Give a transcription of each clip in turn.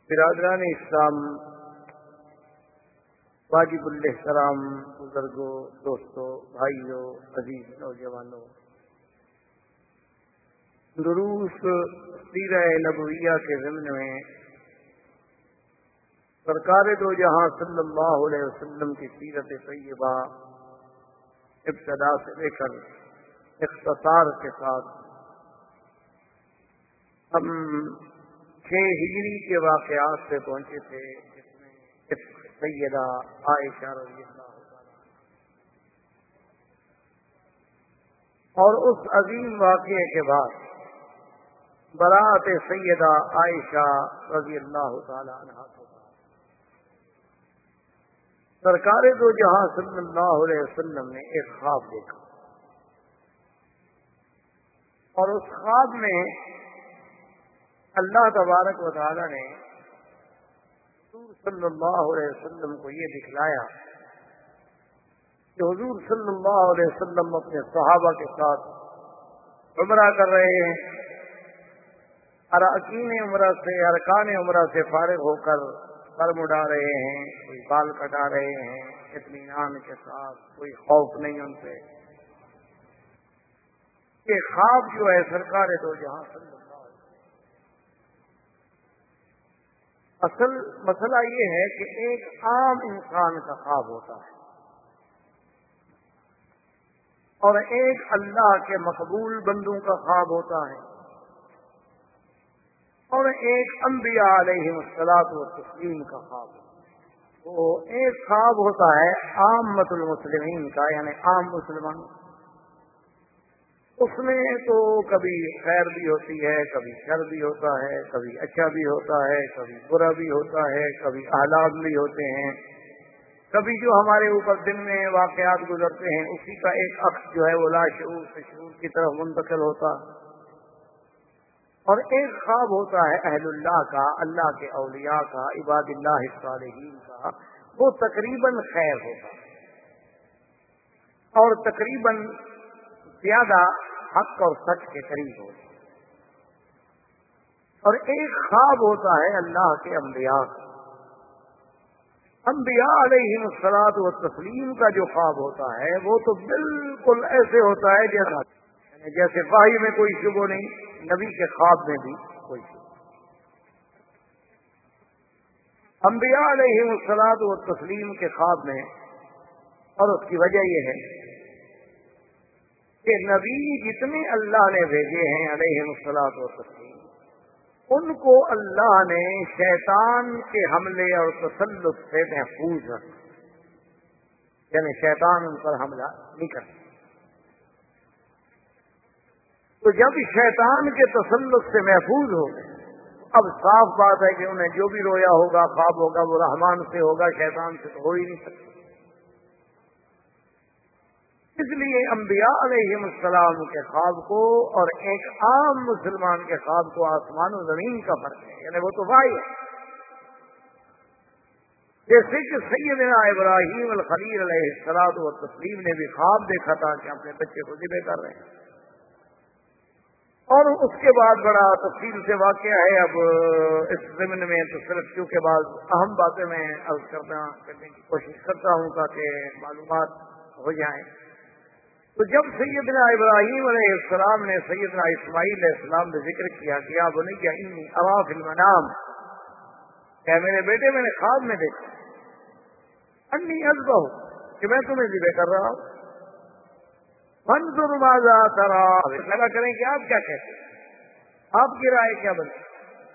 برادران اسلام، واجب الاحترام بزرگوں، دوستوں، بھائیوں، عزیز نوجوانوں، دروس سیرہ نبویہ کے ضمن میں سرکار دو جہاں صلی اللہ علیہ وسلم کی سیرت طیبہ ابتدا سے لے کر اختصار کے ساتھ ہم 6 ہجری کے واقعات سے پہنچے تھے، جس میں سیدہ عائشہ رضی اللہ عنہا اور اس عظیم واقعے کے بعد برات سیدہ عائشہ رضی اللہ تعالی عنہا کے بعد سرکار دو جہاں صلی اللہ علیہ وسلم نے ایک خواب دیکھا، اور اس خواب میں اللہ تبارک و تعالی نے حضور صلی اللہ علیہ وسلم کو یہ دکھلایا کہ حضور صلی اللہ علیہ وسلم اپنے صحابہ کے ساتھ عمرہ کر رہے ہیں، اراکین عمرہ سے، ارکان عمرہ سے فارغ ہو کر سر مڈا رہے ہیں، کوئی بال کٹا رہے ہیں اطمینان کے ساتھ، کوئی خوف نہیں ان پہ۔ یہ خواب جو ہے سرکار دو جہاں صلی اللہ علیہ وسلم، اصل مسئلہ یہ ہے کہ ایک عام انسان کا خواب ہوتا ہے اور ایک اللہ کے مقبول بندوں کا خواب ہوتا ہے، اور ایک انبیاء علیہم الصلوۃ والتسلیم کا خواب ہوتا ہے۔ وہ ایک خواب ہوتا ہے عامۃ المسلمین کا، یعنی عام مسلمان، اس میں تو کبھی خیر بھی ہوتی ہے، کبھی شر بھی ہوتا ہے، کبھی اچھا بھی ہوتا ہے، کبھی برا بھی ہوتا ہے، کبھی احلام بھی ہوتے ہیں، کبھی جو ہمارے اوپر دن میں واقعات گزرتے ہیں اسی کا ایک عکس جو ہے وہ لا شعور سے شعور کی طرف منتقل ہوتا، اور ایک خواب ہوتا ہے اہل اللہ کا، اللہ کے اولیاء کا، عباد اللہ الصالحین کا، وہ تقریباً خیر ہوتا اور تقریباً زیادہ حق اور سچ کے قریب ہوتا، اور ایک خواب ہوتا ہے اللہ کے انبیاء کا۔ انبیاء علیہم الصلوۃ والتسلیم کا جو خواب ہوتا ہے وہ تو بالکل ایسے ہوتا ہے جیسے وحی میں کوئی شبہ نہیں، نبی کے خواب میں بھی کوئی شبہ۔ انبیاء علیہم الصلوۃ والتسلیم کے خواب میں، اور اس کی وجہ یہ ہے کہ نبی جتنے اللہ نے بھیجے ہیں علیہم الصلوۃ والتسلیم، ان کو اللہ نے شیطان کے حملے اور تسلط سے محفوظ رکھا، یعنی شیطان ان پر حملہ نہیں کرتا۔ تو جب شیطان کے تسلط سے محفوظ ہو گئے، اب صاف بات ہے کہ انہیں جو بھی رویا ہوگا، خواب ہوگا، وہ رحمان سے ہوگا، شیطان سے تو ہو ہی نہیں سکتا۔ اس لیے انبیاء علیہم السلام کے خواب کو اور ایک عام مسلمان کے خواب کو آسمان و زمین کا فرق ہے، یعنی وہ تو وحی ہے۔ جیسے کہ سیدنا ابراہیم الخلیل علیہ الصلوۃ والتسلیم نے بھی خواب دیکھا تھا کہ اپنے بچے کو ذبح کر رہے ہیں، اور اس کے بعد بڑا تفصیل سے واقعہ ہے۔ اب اس ضمن میں تو صرف کیونکہ بعض اہم باتیں میں عرض کرنے کی کوشش کرتا ہوں تاکہ معلومات ہو جائیں۔ تو جب سیدنا ابراہیم علیہ السلام نے سیدنا اسماعیل علیہ السلام نے ذکر کیا کہ یا بنی انی ارا فی المنام، کہ میرے بیٹے میں نے خواب میں دیکھا انی اذبح، کہ میں تمہیں ذبح کر رہا ہوں، فانظر ماذا تری، لگا کریں کہ آپ کیا کہتے ہیں، آپ کی رائے کیا بنتی۔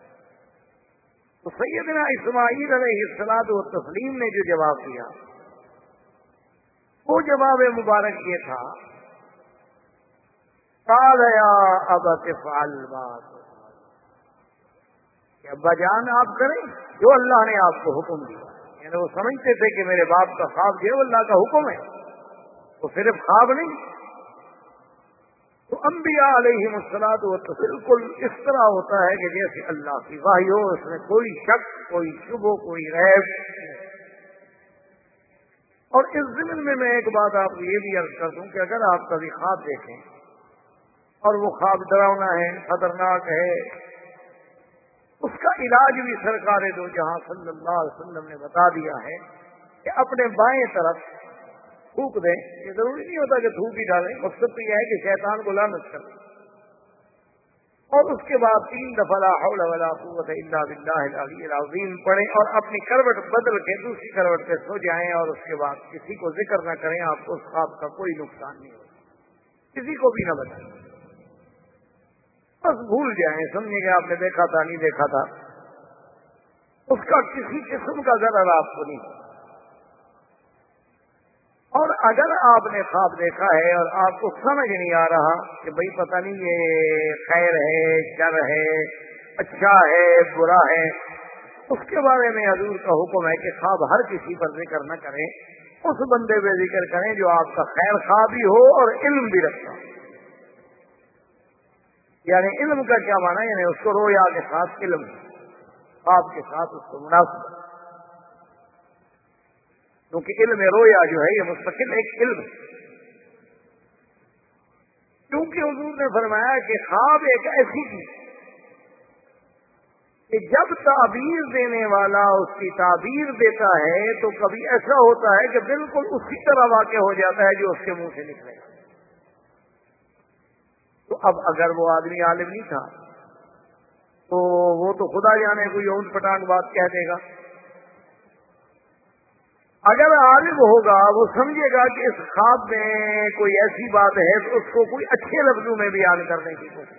تو سیدنا اسماعیل علیہ الصلوۃ والتسلیم نے جو جواب دیا وہ جواب مبارک یہ تھا، قال یا ابت افعل ما تؤمر، کہ ابا جان آپ کریں جو اللہ نے آپ کو حکم دیا۔ یعنی وہ سمجھتے تھے کہ میرے باپ کا خواب جو اللہ کا حکم ہے، وہ صرف خواب نہیں۔ تو انبیاء علیہم الصلوۃ والتسلیم بالکل اس طرح ہوتا ہے کہ جیسے اللہ کی وحی ہو، اس میں کوئی شک، کوئی شبہ، کوئی ریب۔ اور اس ضمن میں ایک بات آپ کو یہ بھی عرض کر دوں کہ اگر آپ کبھی خواب دیکھیں اور وہ خواب ڈراؤنا ہے، خطرناک ہے، اس کا علاج بھی سرکار دو جہاں صلی اللہ علیہ وسلم نے بتا دیا ہے کہ اپنے بائیں طرف تھوک دیں. یہ ضروری نہیں ہوتا کہ تھوک ہی ڈالیں, مقصد تو یہ ہے کہ شیطان کو لعنت کریں, اور اس کے بعد 3 دفعہ لا حول ولا قوت الا باللہ العلی العظیم پڑھیں, اور اپنی کروٹ بدل کے دوسری کروٹ پہ سو جائیں, اور اس کے بعد کسی کو ذکر نہ کریں. آپ کو اس خواب کا کوئی نقصان نہیں ہوگا, کسی کو بھی نہ بتائیں, بس بھول جائیں, سمجھیں کہ آپ نے دیکھا تھا نہیں دیکھا تھا, اس کا کسی قسم کا ضرر آپ کو نہیں. اور اگر آپ نے خواب دیکھا ہے اور آپ کو سمجھ نہیں آ رہا کہ بھئی پتہ نہیں یہ خیر ہے شر ہے اچھا ہے برا ہے, اس کے بارے میں حضور کا حکم ہے کہ خواب ہر کسی پر ذکر نہ کریں, اس بندے پہ ذکر کریں جو آپ کا خیر خواہ بھی ہو اور علم بھی رکھتا ہو. یعنی علم کا کیا معنی, یعنی اس کو رویا کے ساتھ علم, خواب کے ساتھ اس کو مناسب, کیونکہ علم رویا جو ہے یہ مستقل ایک علم ہے. کیونکہ حضور نے فرمایا کہ خواب ایک ایسی چیز کہ جب تعبیر دینے والا اس کی تعبیر دیتا ہے تو کبھی ایسا ہوتا ہے کہ بالکل اسی طرح واقع ہو جاتا ہے جو اس کے منہ سے نکلے گا. تو اب اگر وہ آدمی عالم نہیں تھا تو وہ تو خدا جانے کوئی اونٹ پٹانگ بات کہہ دے گا. اگر عالم ہوگا وہ سمجھے گا کہ اس خواب میں کوئی ایسی بات ہے تو اس کو کوئی اچھے لفظوں میں بیان کرنے کی کوشش,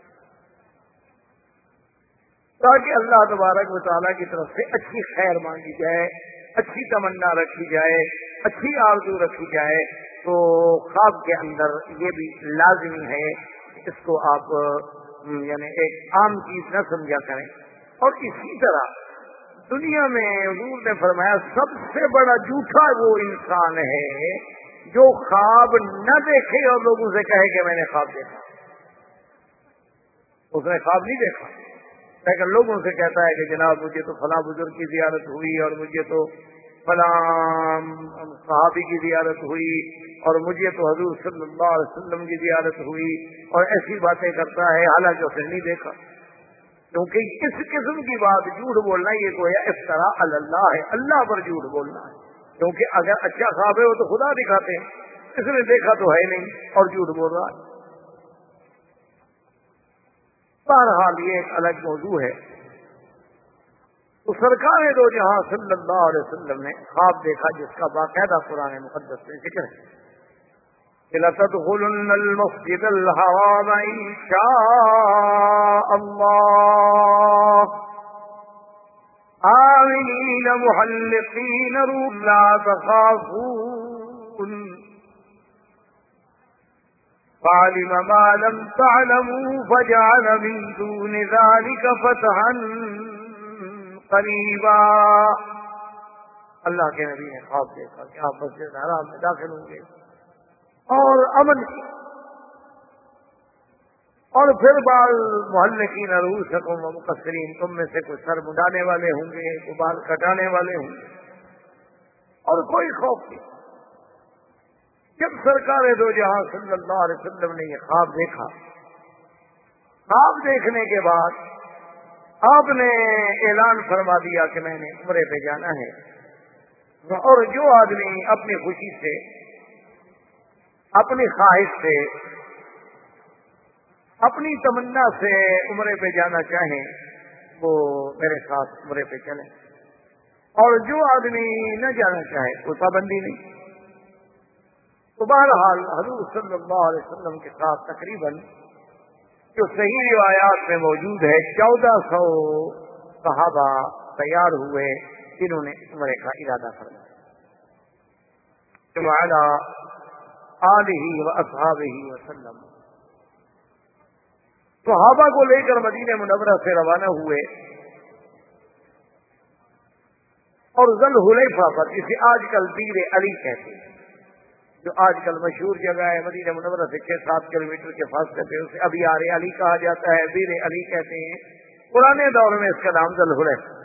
تاکہ اللہ تبارک و تعالیٰ کی طرف سے اچھی خیر مانگی جائے, اچھی تمنا رکھی جائے, اچھی آرزو رکھی جائے. تو خواب کے اندر یہ بھی لازمی ہے, اس کو آپ یعنی ایک عام چیز نہ سمجھا کریں. اور اسی طرح دنیا میں حضور نے فرمایا سب سے بڑا جھوٹا وہ انسان ہے جو خواب نہ دیکھے اور لوگوں سے کہے کہ میں نے خواب دیکھا. اس نے خواب نہیں دیکھا لیکن لوگوں سے کہتا ہے کہ جناب مجھے تو فلاں بزرگ کی زیارت ہوئی, اور مجھے تو فلاں صحابی کی زیارت ہوئی, اور مجھے تو حضور صلی اللہ علیہ وسلم کی زیارت ہوئی, اور ایسی باتیں کرتا ہے حالانکہ اسے نہیں دیکھا. کیونکہ اس قسم کی بات جھوٹ بولنا یہ تو ہے افترا علی اللہ ہے, اللہ پر جھوٹ بولنا ہے. کیونکہ اگر اچھا خواب ہے وہ تو خدا دکھاتے ہیں, اس نے دیکھا تو ہے نہیں اور جھوٹ بول رہا ہے. بہرحال یہ ایک الگ موضوع ہے. تو سرکار دو جہاں صلی اللہ علیہ وسلم نے خواب دیکھا جس کا باقاعدہ قرآن مقدس میں ذکر ہے, لَتَدْخُلُنَّ الْمَسْجِدَ الْحَرَامَ إِنْ شَاءَ اللَّهُ آمِنِينَ مُحَلِّقِينَ رُءُوسَكُمْ لَا تَخَافُونَ فَعَلِمَ مَا لَمْ تَعْلَمُوا فَجَعَلَ مِن دُونِ ذَلِكَ فَتْحًا قَرِيبًا. اللہ کے نبی نے خواب دیکھا کہ آپ مسجد حرام میں داخل ہوں گے اور امن کی, اور پھر بال محلقین رؤوسکم ومقصرین, تم میں سے کوئی سر مڈانے والے ہوں گے, کوئی بال کٹانے والے ہوں گے, اور کوئی خوف نہیں. جب سرکار دو جہاں صلی اللہ علیہ وسلم نے یہ خواب دیکھا, خواب دیکھنے کے بعد آپ نے اعلان فرما دیا کہ میں نے عمرے پہ جانا ہے, اور جو آدمی اپنی خوشی سے اپنی خواہش سے اپنی تمنا سے عمرے پہ جانا چاہیں وہ میرے ساتھ عمرے پہ چلیں, اور جو آدمی نہ جانا چاہے کوئی پابندی نہیں. تو بہرحال حضور صلی اللہ علیہ وسلم کے ساتھ تقریباً جو صحیح روایات میں موجود ہے 1400 صحابہ تیار ہوئے جنہوں نے عمرے کا ارادہ فرمایا. وعلی آلہ و اصحابہ وسلم. صحابہ کو لے کر مدینہ منورہ سے روانہ ہوئے اور ذل حلیفہ پر, جسے آج کل بیر علی کہتے ہیں, جو آج کل مشہور جگہ ہے مدینہ منورہ سے 6-7 کلومیٹر کے فاصلے پہ, اسے ابھی آر علی کہا جاتا ہے, بیر علی کہتے ہیں. پرانے دور میں اس کا نام ذل حلیفہ.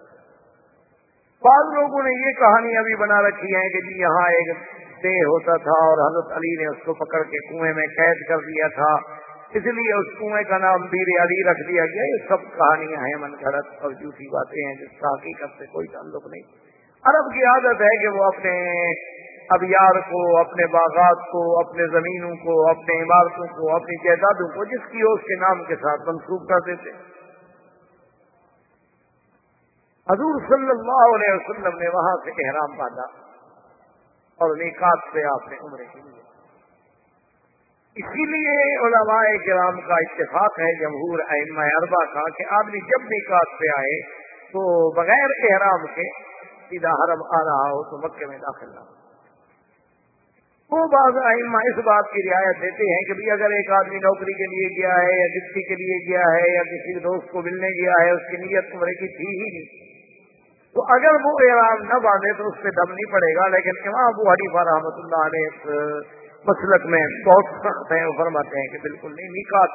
بعض لوگوں نے یہ کہانی ابھی بنا رکھی ہے کہ جی یہاں ایک دیہ ہوتا تھا اور حضرت علی نے اس کو پکڑ کے کنویں میں قید کر دیا تھا, اس لیے اس کنویں کا نام بیر علی رکھ دیا گیا. یہ سب کہانیاں ہیں من گھڑت اور جھوٹی باتیں ہیں جس کا حقیقت سے کوئی تعلق نہیں. عرب کی عادت ہے کہ وہ اپنے ابیار کو، اپنے باغات کو، اپنے زمینوں کو، اپنے عمارتوں کو، اپنی جائیدادوں کو جس کی ہو اس کے نام کے ساتھ منسوب کر دیتے. حضور صلی اللہ علیہ وسلم نے وہاں سے احرام باندھا اور میقات سے آپ نے عمرے کی. اسی لیے علماء کرام کا اتفاق ہے، جمہور ائمہ اربعہ کا، کہ آدمی جب میقات پہ آئے تو بغیر احرام کے سیدھا حرم آ رہا ہو تو مکے میں داخل نہ ہو. وہ بعض ائمہ اس بات کی رعایت دیتے ہیں کہ اگر ایک آدمی نوکری کے لیے گیا ہے یا ڈپٹی کے لیے گیا ہے یا کسی دوست کو ملنے گیا ہے، اس کی نیت عمرے کی تھی ہی نہیں، تو اگر وہ احرام نہ باندھے تو اس پہ دم نہیں پڑے گا. لیکن امام ابو حنیفہ رحمۃ اللہ علیہ مسلک میں بہت سخت ہیں، وہ فرماتے ہیں کہ بالکل نہیں،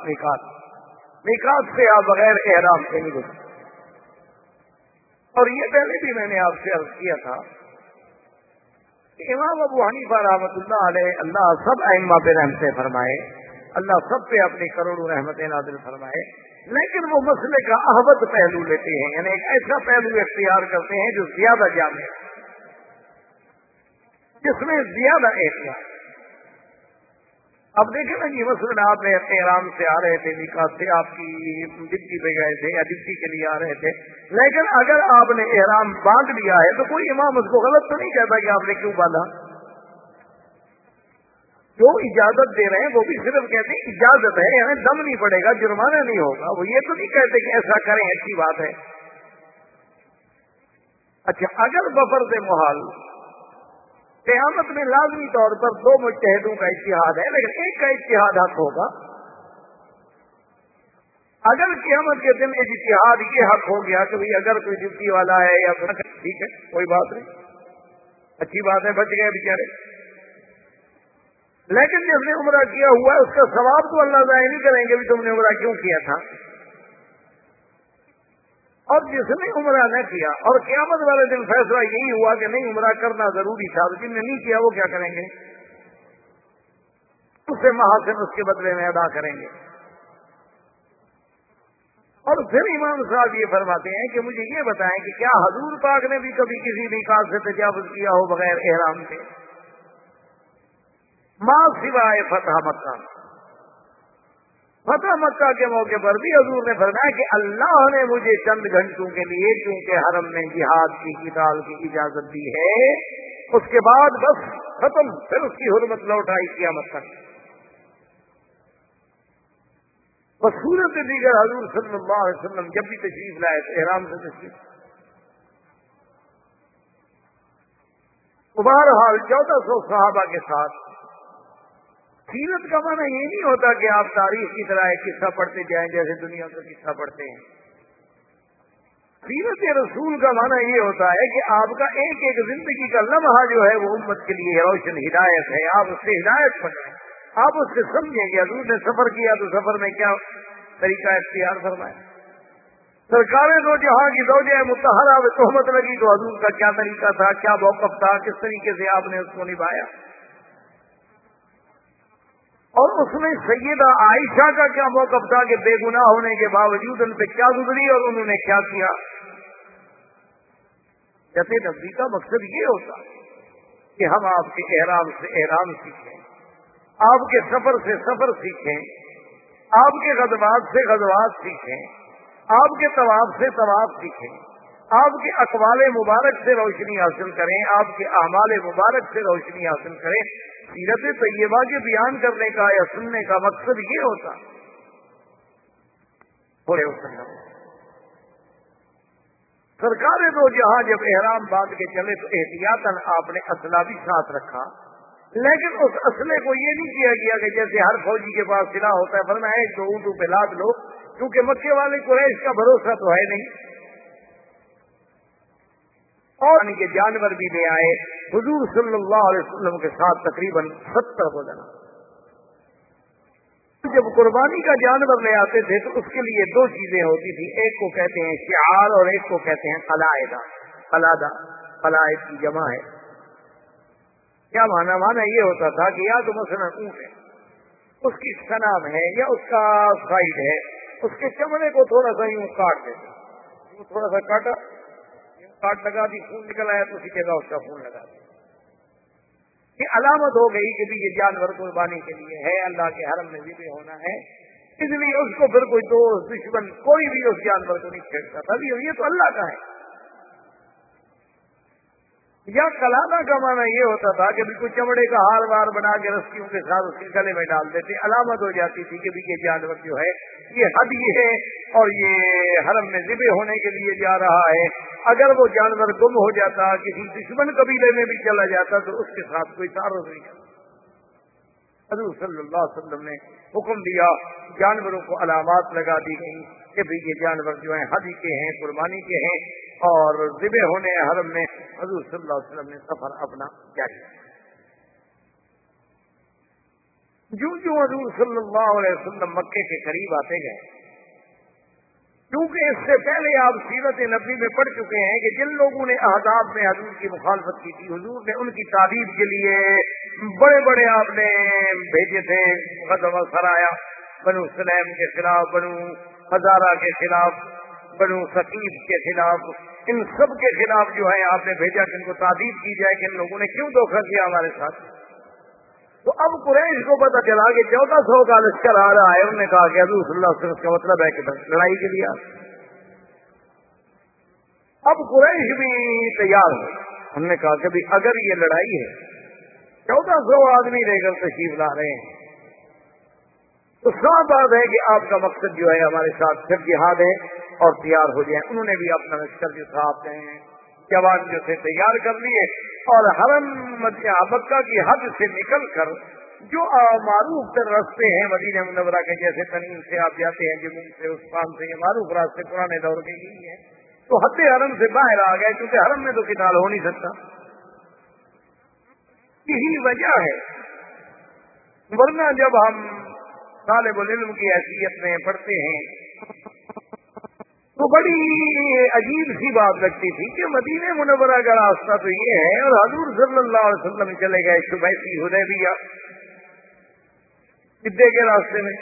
میقات سے آپ بغیر احرام کے نہیں گزرے. اور یہ پہلے بھی میں نے آپ سے عرض کیا تھا کہ امام ابو حنیفہ رحمۃ اللہ علیہ، اللہ سب ائمہ پہ رحمتیں فرمائے، اللہ سب پہ اپنی کروڑوں رحمتیں نازل فرمائے، لیکن وہ مسئلے کا احوط پہلو لیتے ہیں، یعنی ایک ایسا پہلو اختیار کرتے ہیں جو زیادہ جامع ہے، جس میں زیادہ احتیاط. اب دیکھیں نا جی، مثلاً آپ نے احرام سے آ رہے تھے، میقات سے آپ کی ڈپٹی پہ گئے تھے یا ڈپٹی کے لیے آ رہے تھے، لیکن اگر آپ نے احرام باندھ لیا ہے تو کوئی امام اس کو غلط تو نہیں کہتا کہ آپ نے کیوں باندھا. جو اجازت دے رہے ہیں وہ بھی صرف کہتے ہیں اجازت ہے، یعنی دم نہیں پڑے گا، جرمانہ نہیں ہوگا. وہ یہ تو نہیں کہتے کہ ایسا کریں، اچھی بات ہے. اچھا، اگر بفرض محال قیامت میں لازمی طور پر دو مجتہدوں کا اجتہاد ہے، لیکن ایک کا اجتہاد حق ہوگا. اگر قیامت کے دن اجتہاد یہ حق ہو گیا کہ اگر کوئی ڈپٹی والا ہے یا ٹھیک ہے، کوئی بات نہیں، اچھی بات ہے، بچ گئے بیچارے. لیکن جس نے عمرہ کیا ہوا ہے اس کا ثواب تو اللہ ضائع نہیں کریں گے بھی تم نے عمرہ کیوں کیا تھا. اور جس نے عمرہ نہ کیا اور قیامت والے دن فیصلہ یہی ہوا کہ نہیں عمرہ کرنا ضروری تھا، جن نے نہیں کیا وہ کیا کریں گے؟ اسے محاسن اس کے بدلے میں ادا کریں گے. اور پھر امام صاحب یہ فرماتے ہیں کہ مجھے یہ بتائیں کہ کیا حضور پاک نے بھی کبھی کسی میقات سے تجاوز کیا ہو بغیر احرام کے؟ ماں سوائے فتح مکہ. فتح مکہ کے موقع پر بھی حضور نے فرمایا کہ اللہ نے مجھے چند گھنٹوں کے لیے چونکہ حرم میں جہاد کی قتال کی اجازت دی ہے، اس کے بعد بس ختم، پھر اس کی حرمت لوٹ آئی قیامت تک. بصورت دیگر حضور صلی اللہ علیہ وسلم جب بھی تشریف لائے تو احرام سے تشریف. بہرحال 1400 صحابہ کے ساتھ. سیرت کا معنی یہ نہیں ہوتا کہ آپ تاریخ کی طرح ایک قصہ پڑھتے جائیں جیسے دنیا کا قصہ پڑھتے ہیں. سیرت رسول کا معنی یہ ہوتا ہے کہ آپ کا ایک ایک زندگی کا لمحہ جو ہے وہ امت کے لیے روشن ہدایت ہے. آپ اس سے ہدایت پڑھیں، آپ اس سے سمجھیں کہ حضور نے سفر کیا تو سفر میں کیا طریقہ اختیار فرمایا. سرکار دو جہاں کی زوجہ مطہرہ میں تہمت لگی تو حضور کا کیا طریقہ تھا، کیا موقف تھا، کس طریقے سے آپ نے اس کو نبھایا. اور اس میں سیدہ عائشہ کا کیا موقف تھا کہ بے گناہ ہونے کے باوجود ان پہ کیا گزری اور انہوں نے کیا کیا. جیسے نبی کا مقصد یہ ہوتا کہ ہم آپ کے احرام سے احرام سیکھیں، آپ کے سفر سے سفر سیکھیں، آپ کے غزوات سے غزوات سیکھیں، آپ کے طواف سے طواف سیکھیں، آپ کے اقوال مبارک سے روشنی حاصل کریں، آپ کے اعمال مبارک سے روشنی حاصل کریں. سیرت طیبہ کے بیان کرنے کا یا سننے کا مقصد یہ ہوتا. سرکار دو جہاں جب احرام باندھ کے چلے تو احتیاطاً آپ نے اسلحہ بھی ساتھ رکھا، لیکن اس اسلحے کو یہ نہیں کیا گیا کہ جیسے ہر فوجی کے پاس سلاح ہوتا ہے فرمایا ایک دو اونٹوں پہ لاد لو، کیونکہ مکے والے قریش کا بھروسہ تو ہے نہیں. اور کے جانور بھی لے آئے. حضور صلی اللہ علیہ وسلم کے ساتھ تقریباً 70 بدن. جب قربانی کا جانور لے آتے تھے تو اس کے لیے دو چیزیں ہوتی تھی، ایک کو کہتے ہیں شعار اور ایک کو کہتے ہیں قلائدہ. قلائد کی جمع ہے. کیا معنی یہ ہوتا تھا کہ یا تو مثلا اونٹ ہے، اس کی سنام ہے یا اس کا سائڈ ہے، اس کے چمڑے کو تھوڑا سا یوں کاٹ دیتے، یوں تھوڑا سا کاٹا، یوں کاٹ لگا دی، خون نکل آیا تو اسی جگہ اس کا خون لگا دیا. یہ علامت ہو گئی کہ یہ جانور قربانی کے لیے ہے، اللہ کے حرم میں ذبح ہونا ہے، اس لیے اس کو پھر کوئی دوست دشمن کوئی بھی اس جانور کو نہیں چھیڑتا تھا. یہ تو اللہ کا ہے. یا کلانا کا معنی یہ ہوتا تھا کہ کوئی چمڑے کا ہار وار بنا کے رسیوں کے ساتھ اس کے گلے میں ڈال دیتے، علامت ہو جاتی تھی کہ یہ جانور جو ہے یہ ہدی ہے اور یہ حرم میں ذبح ہونے کے لیے جا رہا ہے. اگر وہ جانور گم ہو جاتا، کسی دشمن قبیلے میں بھی چلا جاتا تو اس کے ساتھ کوئی تعارض نہیں کرتا. حضور صلی اللہ علیہ وسلم نے حکم دیا، جانوروں کو علامات لگا دی گئی کہ بھی یہ جانور جو ہیں ہدی کے ہیں، قربانی کے ہیں، اور ذبح ہونے حرم میں. حضور صلی اللہ علیہ وسلم نے سفر اپنا جاری کیا. جو حضور صلی اللہ علیہ وسلم مکے کے قریب آتے گئے، کیونکہ اس سے پہلے آپ سیرت نبوی میں پڑھ چکے ہیں کہ جن لوگوں نے احزاب میں حضور کی مخالفت کی تھی، حضور نے ان کی تعریف کے لیے بڑے بڑے آپ نے بھیجے تھے غزوہ سرایا، بنو سلیم کے خلاف، بنو ہزارہ کے خلاف، بنو ثقیف کے خلاف، ان سب کے خلاف جو ہے آپ نے بھیجا کہ ان کو تعریف کی جائے کہ ان لوگوں نے کیوں دھوکہ کیا ہمارے ساتھ. تو اب قریش کو پتہ چلا کہ 1400 کا لشکر آ رہا ہے. انہوں نے کہا کہ حضور صلی اللہ علیہ وسلم کا مطلب ہے کہ لڑائی کے لیے. اب قریش بھی تیار ہو. انہوں نے کہا کہ اگر یہ لڑائی ہے، 1400 آدمی لے کر تشریف لا رہے ہیں، تو صاف بات ہے کہ آپ کا مقصد جو ہے ہمارے ساتھ پھر جہاد ہے اور تیار ہو جائیں. انہوں نے بھی اپنا لشکر جو تھا اپنے جوان جو تھے تیار کر لیے، اور حرم مکہ کی حد سے نکل کر جو معروف تر راستے ہیں مدینہ منورہ کے، جیسے تنعیم سے آپ جاتے ہیں، جموں سے، عثمان سے، یہ معروف راستے پرانے دور کے یہی ہیں، تو حد حرم سے باہر آ گئے، کیونکہ حرم میں تو قتال ہو نہیں سکتا. یہی وجہ ہے، ورنہ جب ہم طالب العلم کی حیثیت میں پڑھتے ہیں تو بڑی عجیب سی بات لگتی تھی کہ مدینہ منورہ کا راستہ تو یہ ہے، اور حضور صلی اللہ علیہ وسلم چلے گئے شبیسی حدیبیہ جدے کے راستے میں.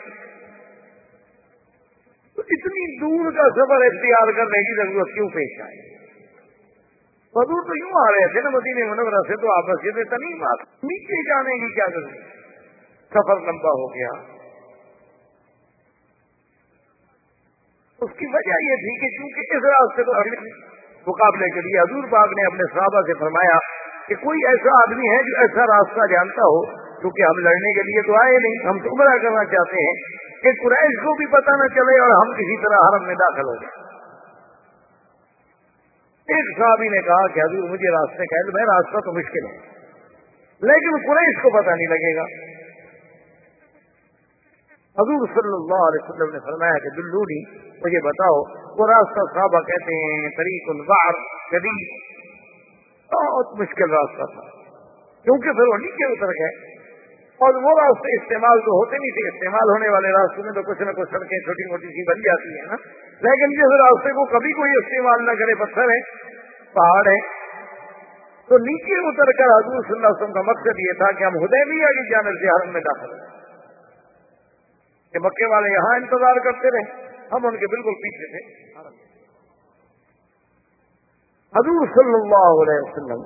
تو اتنی دور کا سفر اختیار کرنے کی ضرورت کیوں پیش آئی؟ حضور تو یوں آ رہے تھے نا مدینہ منورہ سے، تو آپس سے تنعیم نیچے جانے کی کیا ضرورت؟ سفر لمبا ہو گیا. اس کی وجہ یہ تھی کہ چونکہ اس راستے کو مقابلے کے لیے حضور پاک نے اپنے صحابہ سے فرمایا کہ کوئی ایسا آدمی ہے جو ایسا راستہ جانتا ہو، کیونکہ ہم لڑنے کے لیے تو آئے نہیں، ہم تو عمرہ کرنا چاہتے ہیں، کہ قریش کو بھی پتہ نہ چلے اور ہم کسی طرح حرم میں داخل ہو جائیں. ایک صحابی نے کہا کہ حضور مجھے راستے کا علم ہے، راستہ تو مشکل ہے لیکن قریش کو پتہ نہیں لگے گا. حضور صلی اللہ علیہ وسلم نے فرمایا کہ دلونی، مجھے بتاؤ وہ راستہ. صحابہ کہتے ہیں طریق البعر شدید، بہت مشکل راستہ تھا، کیونکہ پھر وہ نیچے اتر گئے اور وہ راستے استعمال تو ہوتے نہیں تھے. استعمال ہونے والے راستوں میں تو کچھ نہ کچھ سڑکیں چھوٹی موٹی سی بن جاتی ہیں نا، لیکن جس راستے کو کبھی کوئی استعمال نہ کرے، پتھر ہے، پہاڑ ہے، تو نیچے اتر کر حضور صلی اللہ علیہ وسلم کا مقصد یہ تھا کہ ہم حدیبیہ کی جانب سے حرم میں داخل ہوئے کہ مکے والے یہاں انتظار کرتے رہے، ہم ان کے بالکل پیچھے تھے. حضور صلی اللہ علیہ وسلم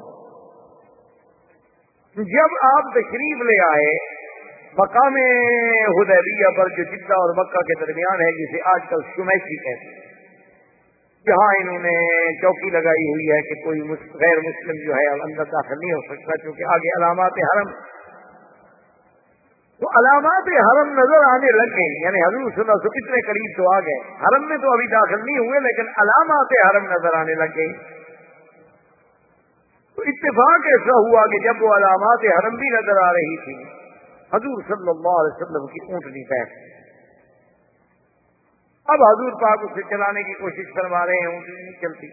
جب آپ تشریف لے آئے مقام حدیبیہ پر، جو جدہ اور مکہ کے درمیان ہے، جسے آج کل شمیسی کہتے ہیں، جہاں انہوں نے چوکی لگائی ہوئی ہے کہ کوئی غیر مسلم جو ہے اندر داخل نہیں ہو سکتا، کیونکہ آگے علامات حرم. تو علامات حرم نظر آنے لگ گئی، یعنی حضور صلی اللہ علیہ وسلم اتنے قریب تو آ گئے، حرم میں تو ابھی داخل نہیں ہوئے لیکن علامات حرم نظر آنے لگ گئی. تو اتفاق ایسا ہوا کہ جب وہ علامات حرم بھی نظر آ رہی تھی، حضور صلی اللہ علیہ وسلم کی اونٹنی بیٹھ گئی. اب حضور پاک اسے چلانے کی کوشش فرما رہے ہیں، اونٹنی نہیں چلتی.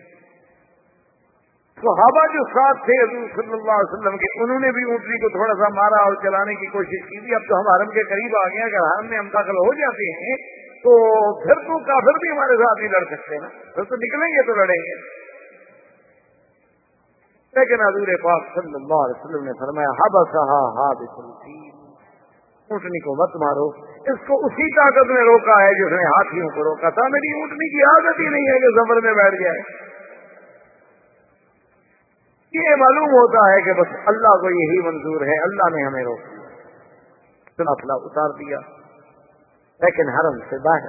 صحابہ جو ساتھ تھے حضور صلی اللہ علیہ وسلم کے، انہوں نے بھی اونٹنی کو تھوڑا سا مارا اور چلانے کی کوشش کی تھی. اب تو ہم حرم کے قریب آ گئے ہیں، اگر حرم میں ہم داخل ہو جاتے ہیں تو پھر تو کافر بھی ہمارے ساتھ نہیں لڑ سکتے نا، پھر تو نکلیں گے تو لڑیں گے. لیکن حضور پاک صلی اللہ علیہ وسلم نے فرمایا حبسھا حابس الفیل، اونٹنی کو مت مارو. اس کو اسی طاقت نے روکا ہے جس نے ہاتھیوں کو روکا تھا. میری اونٹنی کی عادت ہی نہیں ہے کہ سفر میں بیٹھ جائے. یہ معلوم ہوتا ہے کہ بس اللہ کو یہی منظور ہے, اللہ نے ہمیں روکا, مسئلہ اتار دیا. لیکن حرم سے باہر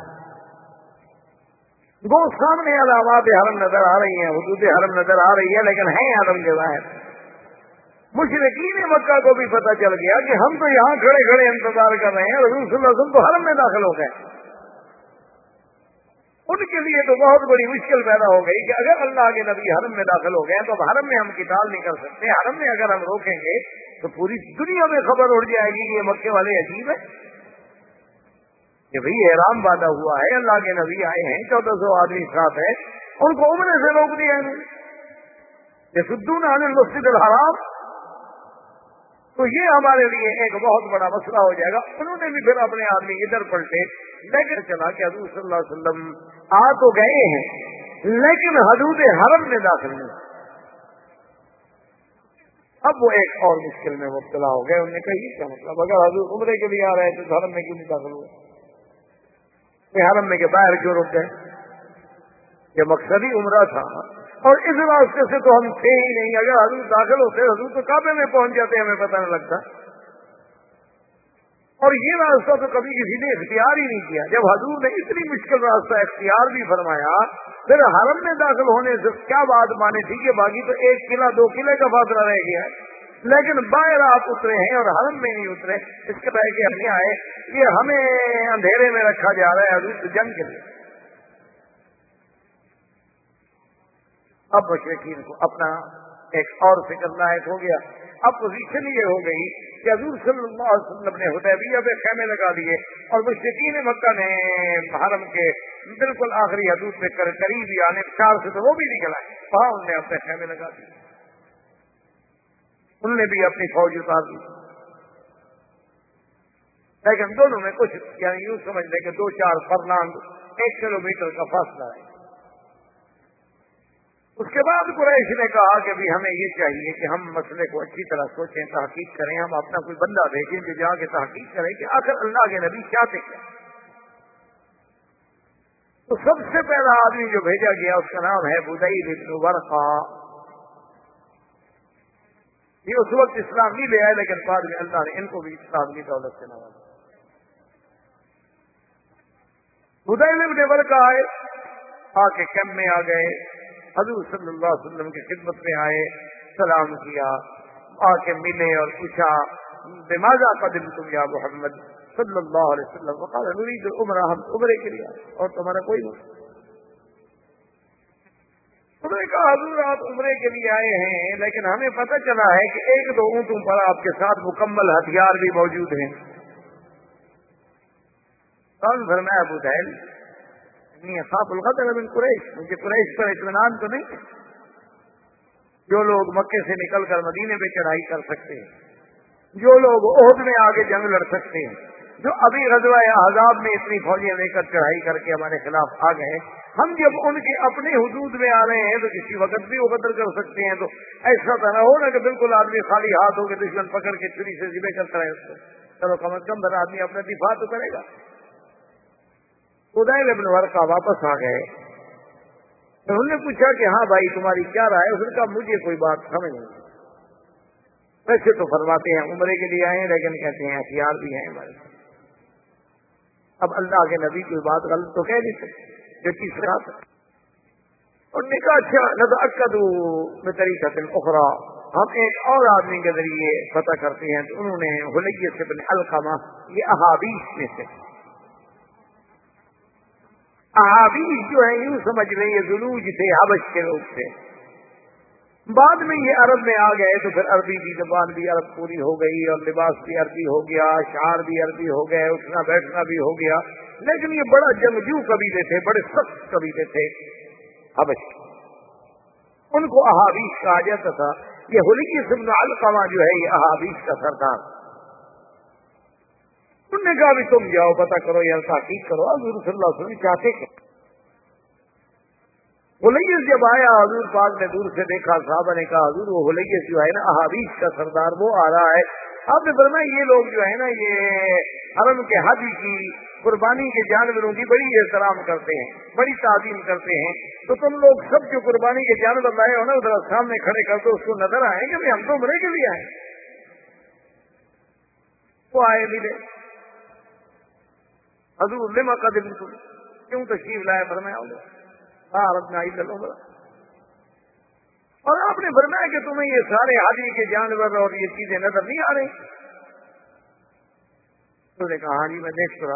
وہ سامنے علامات حرم نظر آ رہی ہیں, حدود حرم نظر آ رہی ہے, لیکن ہیں حرم کے باہر. مشرکین مکہ کو بھی پتہ چل گیا کہ ہم تو یہاں کھڑے کھڑے انتظار کر رہے ہیں, رسول صلی اللہ علیہ وسلم تو حرم میں داخل ہو گئے. ان کے لیے تو بہت بڑی مشکل پیدا ہو گئی کہ اگر اللہ کے نبی حرم میں داخل ہو گئے تو اب حرم میں ہم قتال نہیں کر سکتے. حرم میں اگر ہم روکیں گے تو پوری دنیا میں خبر اڑ جائے گی کہ یہ مکے والے عجیب ہے کہ بھئی احرام باندھا ہوا ہے, اللہ کے نبی آئے ہیں, 1400 آدمی ساتھ ہے, ان کو عمرے سے روک دیا انہوں نے. یصدون عن المسجد الحرام, تو یہ ہمارے لیے ایک بہت بڑا مسئلہ ہو جائے گا. انہوں نے بھی پھر اپنے آدمی ادھر پلٹے, لیکن چلا کہ حضور صلی اللہ علیہ وسلم آ تو گئے ہیں لیکن حدود حرم میں داخل نہیں. اب وہ ایک اور مشکل میں مبتلا ہو گئے. انہوں نے کہا یہ کیا مطلب, اگر حضور عمرے کے لیے آ رہے تھے تو حرم میں کیوں نہیں داخل ہوئے, حرم میں کے باہر کیوں رک گئے؟ یہ مقصدی عمرہ تھا اور اس راستے سے تو ہم تھے ہی نہیں. اگر حضور داخل ہوتے, حضور تو کعبے میں پہنچ جاتے, ہمیں پتہ نہ لگتا. اور یہ راستہ تو کبھی کسی نے اختیار ہی نہیں کیا. جب حضور نے اتنی مشکل راستہ اختیار بھی فرمایا, پھر حرم میں داخل ہونے سے کیا بات مانی تھی کہ باقی تو 1 قلعہ 2 قلعے کا فاصلہ رہ گیا ہے, لیکن باہر آپ اترے ہیں اور حرم میں نہیں اترے. اس کے طرح کے ہم آئے, یہ ہمیں اندھیرے میں رکھا جا رہا ہے حضور جنگ کے لیے. اب مشرکین کو اپنا ایک اور فکر لاحق ہو گیا. اب پوزیشن یہ ہو گئی کہ حضور صلی اللہ علیہ وسلم نے حدیبیہ پہ خیمے لگا دیے اور مشرکین مکہ نے حرم کے بالکل آخری حدود پہ قریب ہی آنے 4 سے تو وہ بھی نکل آئے, وہاں انہوں نے اپنے خیمے لگا دیے. انہوں نے بھی اپنی فوج اتار دی. لیکن دونوں میں کچھ یعنی یوں سمجھ لیں کہ 2-4 فرلانگ 1 کلومیٹر کا فاصلہ ہے. اس کے بعد قریش نے کہا کہ بھی ہمیں یہ چاہیے کہ ہم مسئلے کو اچھی طرح سوچیں, تحقیق کریں, ہم اپنا کوئی بندہ بھیجیں کہ جا کے تحقیق کریں کہ آخر اللہ کے نبی چاہتے کیا. تو سب سے پہلا آدمی جو بھیجا گیا اس کا نام ہے بدیل بن ورقہ. یہ اس وقت اسلام نہیں لے آئے, لیکن بعد میں اللہ نے ان کو بھی اسلام کی دولت سے نوازا. بدیل بن ورقہ آئے, آ کے کیمپ میں آ گئے, حضور صلی اللہ علیہ وسلم کی خدمت میں آئے, سلام کیا, آ کے ملے اور پوچھا بماذا قدمتم یا محمد صلی اللہ علیہ وسلم, وقال نريد العمرہ, ہم عمرے کے لیے آئے اور تمہارا کوئی نہیں. انہوں نے کہا حضور آپ عمرے کے لیے آئے ہیں, لیکن ہمیں پتہ چلا ہے کہ 1-2 اونٹوں پر آپ کے ساتھ مکمل ہتھیار بھی موجود ہیں. کون فرمایا ابو جہل خاف القتل من قریش, مجھے قریش پر اطمینان تو نہیں ہے. جو لوگ مکے سے نکل کر مدینے پہ چڑھائی کر سکتے ہیں, جو لوگ احد میں آگے جنگ لڑ سکتے ہیں, جو ابھی غزوہ احزاب میں اتنی فوجیں لے کر چڑھائی کر کے ہمارے خلاف آ گئے, ہم جب ان کے اپنے حدود میں آ رہے ہیں تو کسی وقت بھی وہ قتل کر سکتے ہیں. تو ایسا تو نہ ہو نا کہ بالکل آدمی خالی ہاتھ ہو کے دشمن پکڑ کے چھری سے ذبح کرتا ہے اس کو. چلو کم از کم آدمی اپنا دفاع تو کرے گا. بدیل بن ورقہ واپس آ گئے. انہوں نے پوچھا کہ ہاں بھائی تمہاری کیا رائے ہے؟ اس نے کہا مجھے کوئی بات سمجھ نہیں. ویسے تو فرماتے ہیں عمرے کے لیے آئے ہیں, لیکن کہتے ہیں ہتھیار بھی ہیں ہمارے. اب اللہ کے نبی کوئی بات غلط تو کہہ نہیں سکتے جو چیز خراب ہے. انہوں نے کہا اچھا نتأکدوا بطریقۃ اخری, ہم ایک اور آدمی کے ذریعے پتہ کرتے ہیں. تو انہوں نے حلیہ بن علقمہ, یہ احابیش میں سے, احابیش جو ہے یوں سمجھ لیں یہ ذلوج تھے, حبش کے لوگ تھے. بعد میں یہ عرب میں آ گئے تو پھر عربی کی زبان بھی عرب پوری ہو گئی اور لباس بھی عربی ہو گیا, اشعار بھی عربی ہو گئے, اٹھنا بیٹھنا بھی ہو گیا. لیکن یہ بڑا جنگجو قبیلے تھے, بڑے سخت قبیلے تھے حبش. ان کو احابیش کہا جاتا تھا. یہ حلیہ بن علقمہ جو ہے یہ احابیش کا سردار. انہوں نے کہا بھی تم جاؤ پتہ کرو یا تحقیق کرو حضور صلی اللہ علیہ وسلم چاہتے کہ. حلیہ جب آیا حضور پاک نے دور سے دیکھا، صحابہ نے کہا حضور وہ حلیس جو ہے نا احادیث کا سردار وہ آ رہا ہے. آپ نے فرمایا یہ لوگ جو ہے نا یہ حرم کے حج کی قربانی کے جانوروں کی بڑی احترام کرتے ہیں، بڑی تعظیم کرتے ہیں، تو تم لوگ سب جو قربانی کے جانور لائے ہو نا ادھر سامنے کھڑے کر دو، اس کو نظر آئے کہ ہم تو عمرے کے لیے آئے. وہ آئے ملے حضور لما قدمتم، کیوں تشریف لائے؟ فرمایا عمرہ. اور آپ نے فرمایا کہ تمہیں یہ سارے حاجی کے جانور اور یہ چیزیں نظر نہیں آ رہی؟ تو نے کہا ہاں جی میں دیکھ رہا.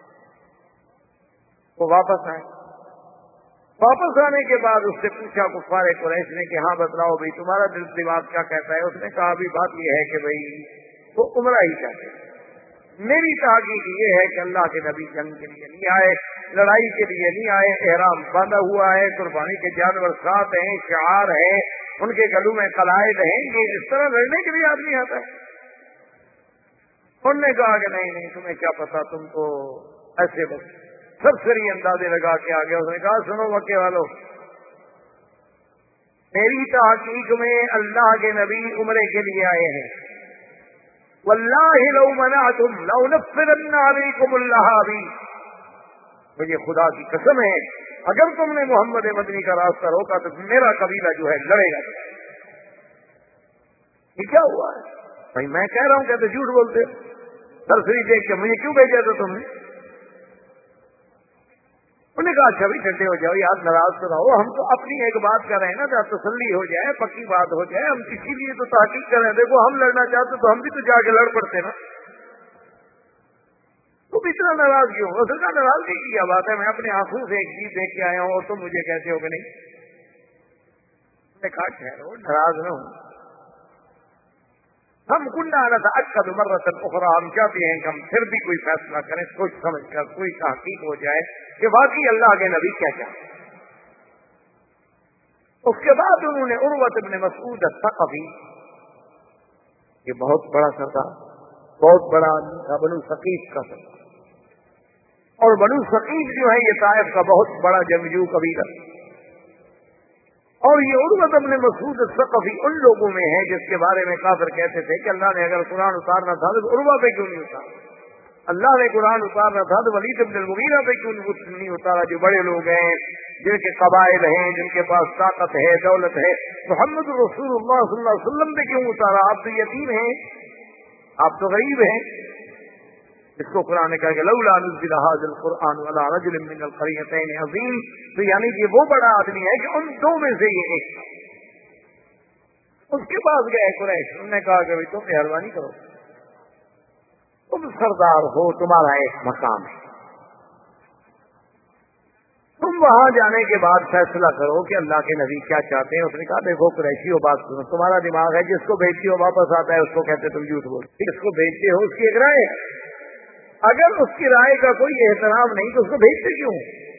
وہ واپس آئے. واپس آنے کے بعد اس سے پوچھا کفار قریش نے کہ ہاں بتلاؤ بھائی تمہارا دل دماغ کیا کہتا ہے؟ اس نے کہا ابھی بات یہ ہے کہ بھائی وہ عمرہ ہی چاہتے ہیں. میری تحقیق یہ ہے کہ اللہ کے نبی جنگ کے لیے نہیں آئے، لڑائی کے لیے نہیں آئے، احرام باندھا ہوا ہے، قربانی کے جانور ساتھ ہیں، شعار ہے، ان کے گلوں میں قلائد ہیں، یہ اس طرح لڑنے کے لیے آدمی آتا ہے. انہوں نے کہا کہ نہیں تمہیں کیا پتا، تم تو ایسے بس سب سری اندازے لگا کے آگے. اس نے کہا سنو مکے والوں، میری تحقیق میں اللہ کے نبی عمرے کے لیے آئے ہیں. واللہ لو منعتم لنفرن علیکم اللہابی، مجھے خدا کی قسم ہے اگر تم نے محمد مدنی کا راستہ روکا تو میرا قبیلہ جو ہے لڑے گا. یہ کیا ہوا ہے بھائی؟ میں کہہ رہا ہوں کہتے جھوٹ بولتے، سرسری دیکھ کے مجھے کیوں بھیجا تھا تم نے؟ انہوں نے کہا اچھا بھی ٹھنڈے ہو جاؤ یار، ناراض تو رہو، ہم تو اپنی ایک بات کر رہے ہیں نا جہاں تسلی ہو جائے، پکی بات ہو جائے، ہم اسی لیے تو تحقیق کر رہے ہیں. دیکھو ہم لڑنا چاہتے تو ہم بھی تو جا کے لڑ پڑتے نا، تم اتنا ناراض کیوں؟ اصل کا ناراضگی کی کیا بات ہے؟ میں اپنے آنکھوں سے ایک چیز دیکھ کے آیا ہوں اور تم مجھے کہتے ہو کہ نہیں. میں نے کہا ٹھہرو، ناراض نہ ہوں، ہم کنڈا نہ اکد مرتن اخرى، ہم چاہتے ہیں کہ ہم پھر بھی کوئی فیصلہ کریں، سوچ سمجھ کر کوئی تحقیق ہو جائے کہ واقعی اللہ کے نبی کیا چاہتے ہیں. اس کے بعد انہوں نے عروۃ بن مسعود الثقفی، یہ بہت بڑا سردار، بہت بڑا آدمی تھا، بنو ثقیف کا سردار، اور بنو ثقیف جو ہے یہ طائف کا بہت بڑا جنگجو قبیلہ. اور یہ عروۃ بن مسعود الثقفی ان لوگوں میں ہے جس کے بارے میں کافر کہتے تھے کہ اللہ نے اگر قرآن اتارنا تھا تو عروہ پہ کیوں نہیں اتارا؟ اللہ نے قرآن اتارنا تھا تو ولید بن المغیرہ پہ کیوں نہیں اتارا، جو بڑے لوگ ہیں، جن کے قبائل ہیں، جن کے پاس طاقت ہے، دولت ہے. محمد رسول اللہ صلی اللہ علیہ وسلم پہ کیوں اتارا؟ آپ تو یتیم ہیں، آپ تو غریب ہیں. اس کو قرآن نے کہا کہ لولا نزل هذا القرآن على رجل من القريتين عظيم، تو یعنی کہ وہ بڑا آدمی ہے کہ ان دو میں سے یہ ایک. اس کے پاس گئے قریش، انہوں نے کہا کہ تم مہربانی کرو، تم سردار ہو، تمہارا ایک مقام ہے، تم وہاں جانے کے بعد فیصلہ کرو کہ اللہ کے نبی کیا چاہتے ہیں. اس نے کہا دیکھو قریشی ہو، بات سنو، تمہارا دماغ ہے، جس کو بھیجتے ہو واپس آتا ہے، اس کو کہتے تم جھوٹ بولتے، جس کو بھیجتے ہو اس کی ایک رائے ہے، اگر اس کی رائے کا کوئی احترام نہیں تو اس کو بھیجتے کیوں؟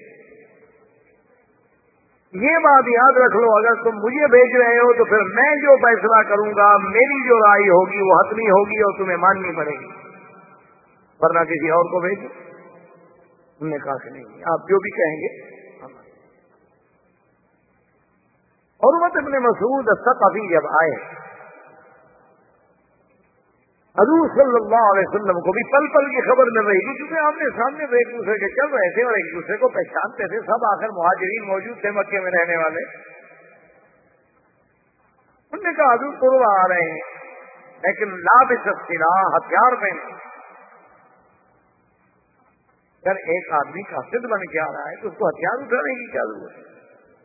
یہ بات یاد رکھ لو، اگر تم مجھے بھیج رہے ہو تو پھر میں جو فیصلہ کروں گا، میری جو رائے ہوگی وہ حتمی ہوگی اور تمہیں ماننی پڑے گی، ورنہ کسی اور کو بھیجو. انہوں نے کہا کہ نہیں، آپ جو بھی کہیں گے. عروۃ بن مسعود الثقفی جب آئے، حضور صلی اللہ علیہ وسلم کو بھی پل پل کی خبر مل رہی تھی، کیونکہ آمنے سامنے تو ایک دوسرے کے چل رہے تھے اور ایک دوسرے کو پہچانتے تھے، سب آخر مہاجرین موجود تھے مکے میں رہنے والے. انہوں نے کہا حضور قربا آ رہے ہیں لیکن لابس السلاح، ہتھیار پہنے. اگر ایک آدمی قاصد بن کے آ رہا ہے تو اس کو ہتھیار اٹھانے کی کیا ضرورت ہے؟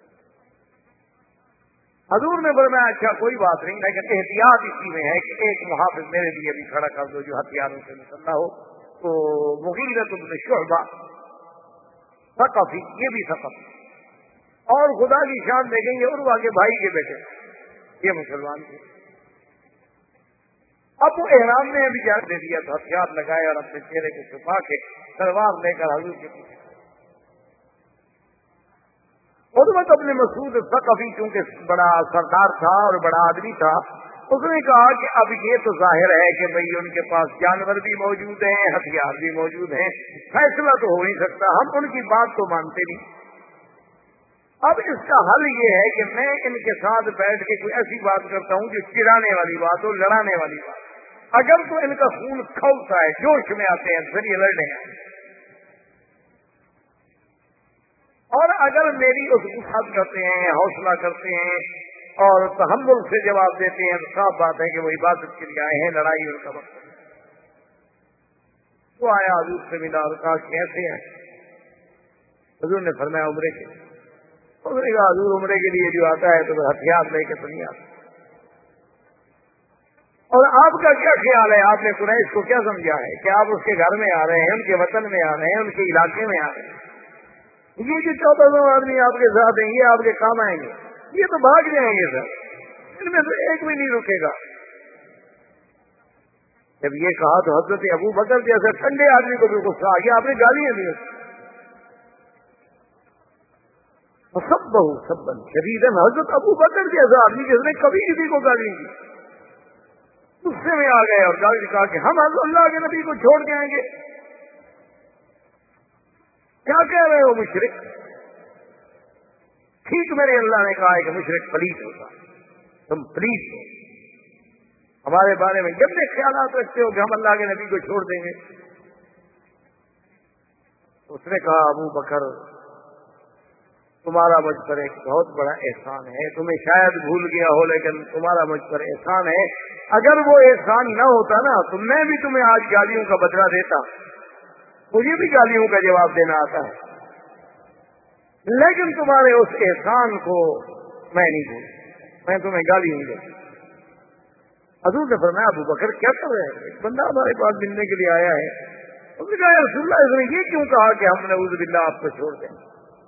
حضور نے فرمایا اچھا کوئی بات نہیں، لیکن احتیاط اسی میں ہے کہ ایک محافظ میرے لیے بھی کھڑا کر دو جو ہتھیاروں سے مسلح ہو. تو مغیرہ بن شعبہ ثقفی، یہ بھی ثقفی، اور خدا کی شان دیکھیں یہ عروہ کے بھائی کے بیٹے، یہ مسلمان تھے. اب وہ احرام نے ابھی جان دے دیا تو ہتھیار لگائے اور اپنے چہرے کو چھپا کے تلوار لے کر حضور کے پیچھے. عروۃ بن مسعود الثقفی چونکہ بڑا سردار تھا اور بڑا آدمی تھا، اس نے کہا کہ اب یہ تو ظاہر ہے کہ بھئی ان کے پاس جانور بھی موجود ہیں، ہتھیار بھی موجود ہیں، فیصلہ تو ہو نہیں سکتا، ہم ان کی بات تو مانتے نہیں. اب اس کا حل یہ ہے کہ میں ان کے ساتھ بیٹھ کے کوئی ایسی بات کرتا ہوں جو چڑھانے والی بات ہو، لڑانے والی بات۔ اگر تو ان کا خون کھولتا ہے، جوش میں آتے ہیں، پھر یہ لڑنے ہیں، اور اگر میری اس وسعت کرتے ہیں، حوصلہ کرتے ہیں اور تحمل سے جواب دیتے ہیں تو صاف بات ہے کہ وہ عبادت کے لیے آئے ہیں، لڑائی ان کا وقت۔ وہ آیا حضور سے ملا اور کہا کیسے ہیں؟ حضور نے فرمایا عمرے کے لیے۔ اس نے کہا حضور عمرے کے لیے جو آتا ہے تو ہتھیار لے کے تو نہیں آتا، اور آپ کا کیا خیال ہے؟ آپ نے قریش کو کیا سمجھا ہے کہ آپ اس کے گھر میں آ رہے ہیں، ان کے وطن میں آ رہے ہیں، ان کے علاقے میں آ رہے ہیں، یہ جو 1400 آدمی آپ کے ساتھ ہیں یہ آپ کے کام آئیں گے؟ یہ تو بھاگ جائیں گے سر، ان میں سے ایک بھی نہیں رکے گا۔ جب یہ کہا تو حضرت ابو بکر جیسے ٹھنڈے آدمی کو بھی غصہ آ گیا، آپ نے گالیاں دی، سب بہو سب بن شدید ہے۔ حضرت ابو بکر جیسا آدمی جس نے کبھی کسی کو گالی دی، غصے میں آ گئے اور گالی کہا کہ ہم اللہ کے نبی کو چھوڑ کے آئیں گے؟ کیا کہہ رہے ہو مشرک؟ ٹھیک میرے اللہ نے کہا ہے کہ مشرک پلیت ہوتا، تم پلیت ہو، ہمارے بارے میں گندے خیالات رکھتے ہو کہ ہم اللہ کے نبی کو چھوڑ دیں گے۔ اس نے کہا ابو بکر تمہارا مجھ پر ایک بہت بڑا احسان ہے، تمہیں شاید بھول گیا ہو لیکن تمہارا مجھ پر احسان ہے، اگر وہ احسان نہ ہوتا نا تو میں بھی تمہیں آج گالیوں کا بدلہ دیتا، مجھے بھی گالیوں کا جواب دینا آتا ہے، لیکن تمہارے اس احسان کو میں نہیں بھول، میں تمہیں گالی نہیں دیتا۔ حضور نے فرمایا ابو بکر کیا کر رہے ہیں؟ ایک بندہ ہمارے پاس ملنے کے لیے آیا ہے۔ اس نے کہا یا رسول اللہ، اس نے یہ کیوں کہا کہ ہم نعوذ باللہ آپ کو چھوڑ دیں؟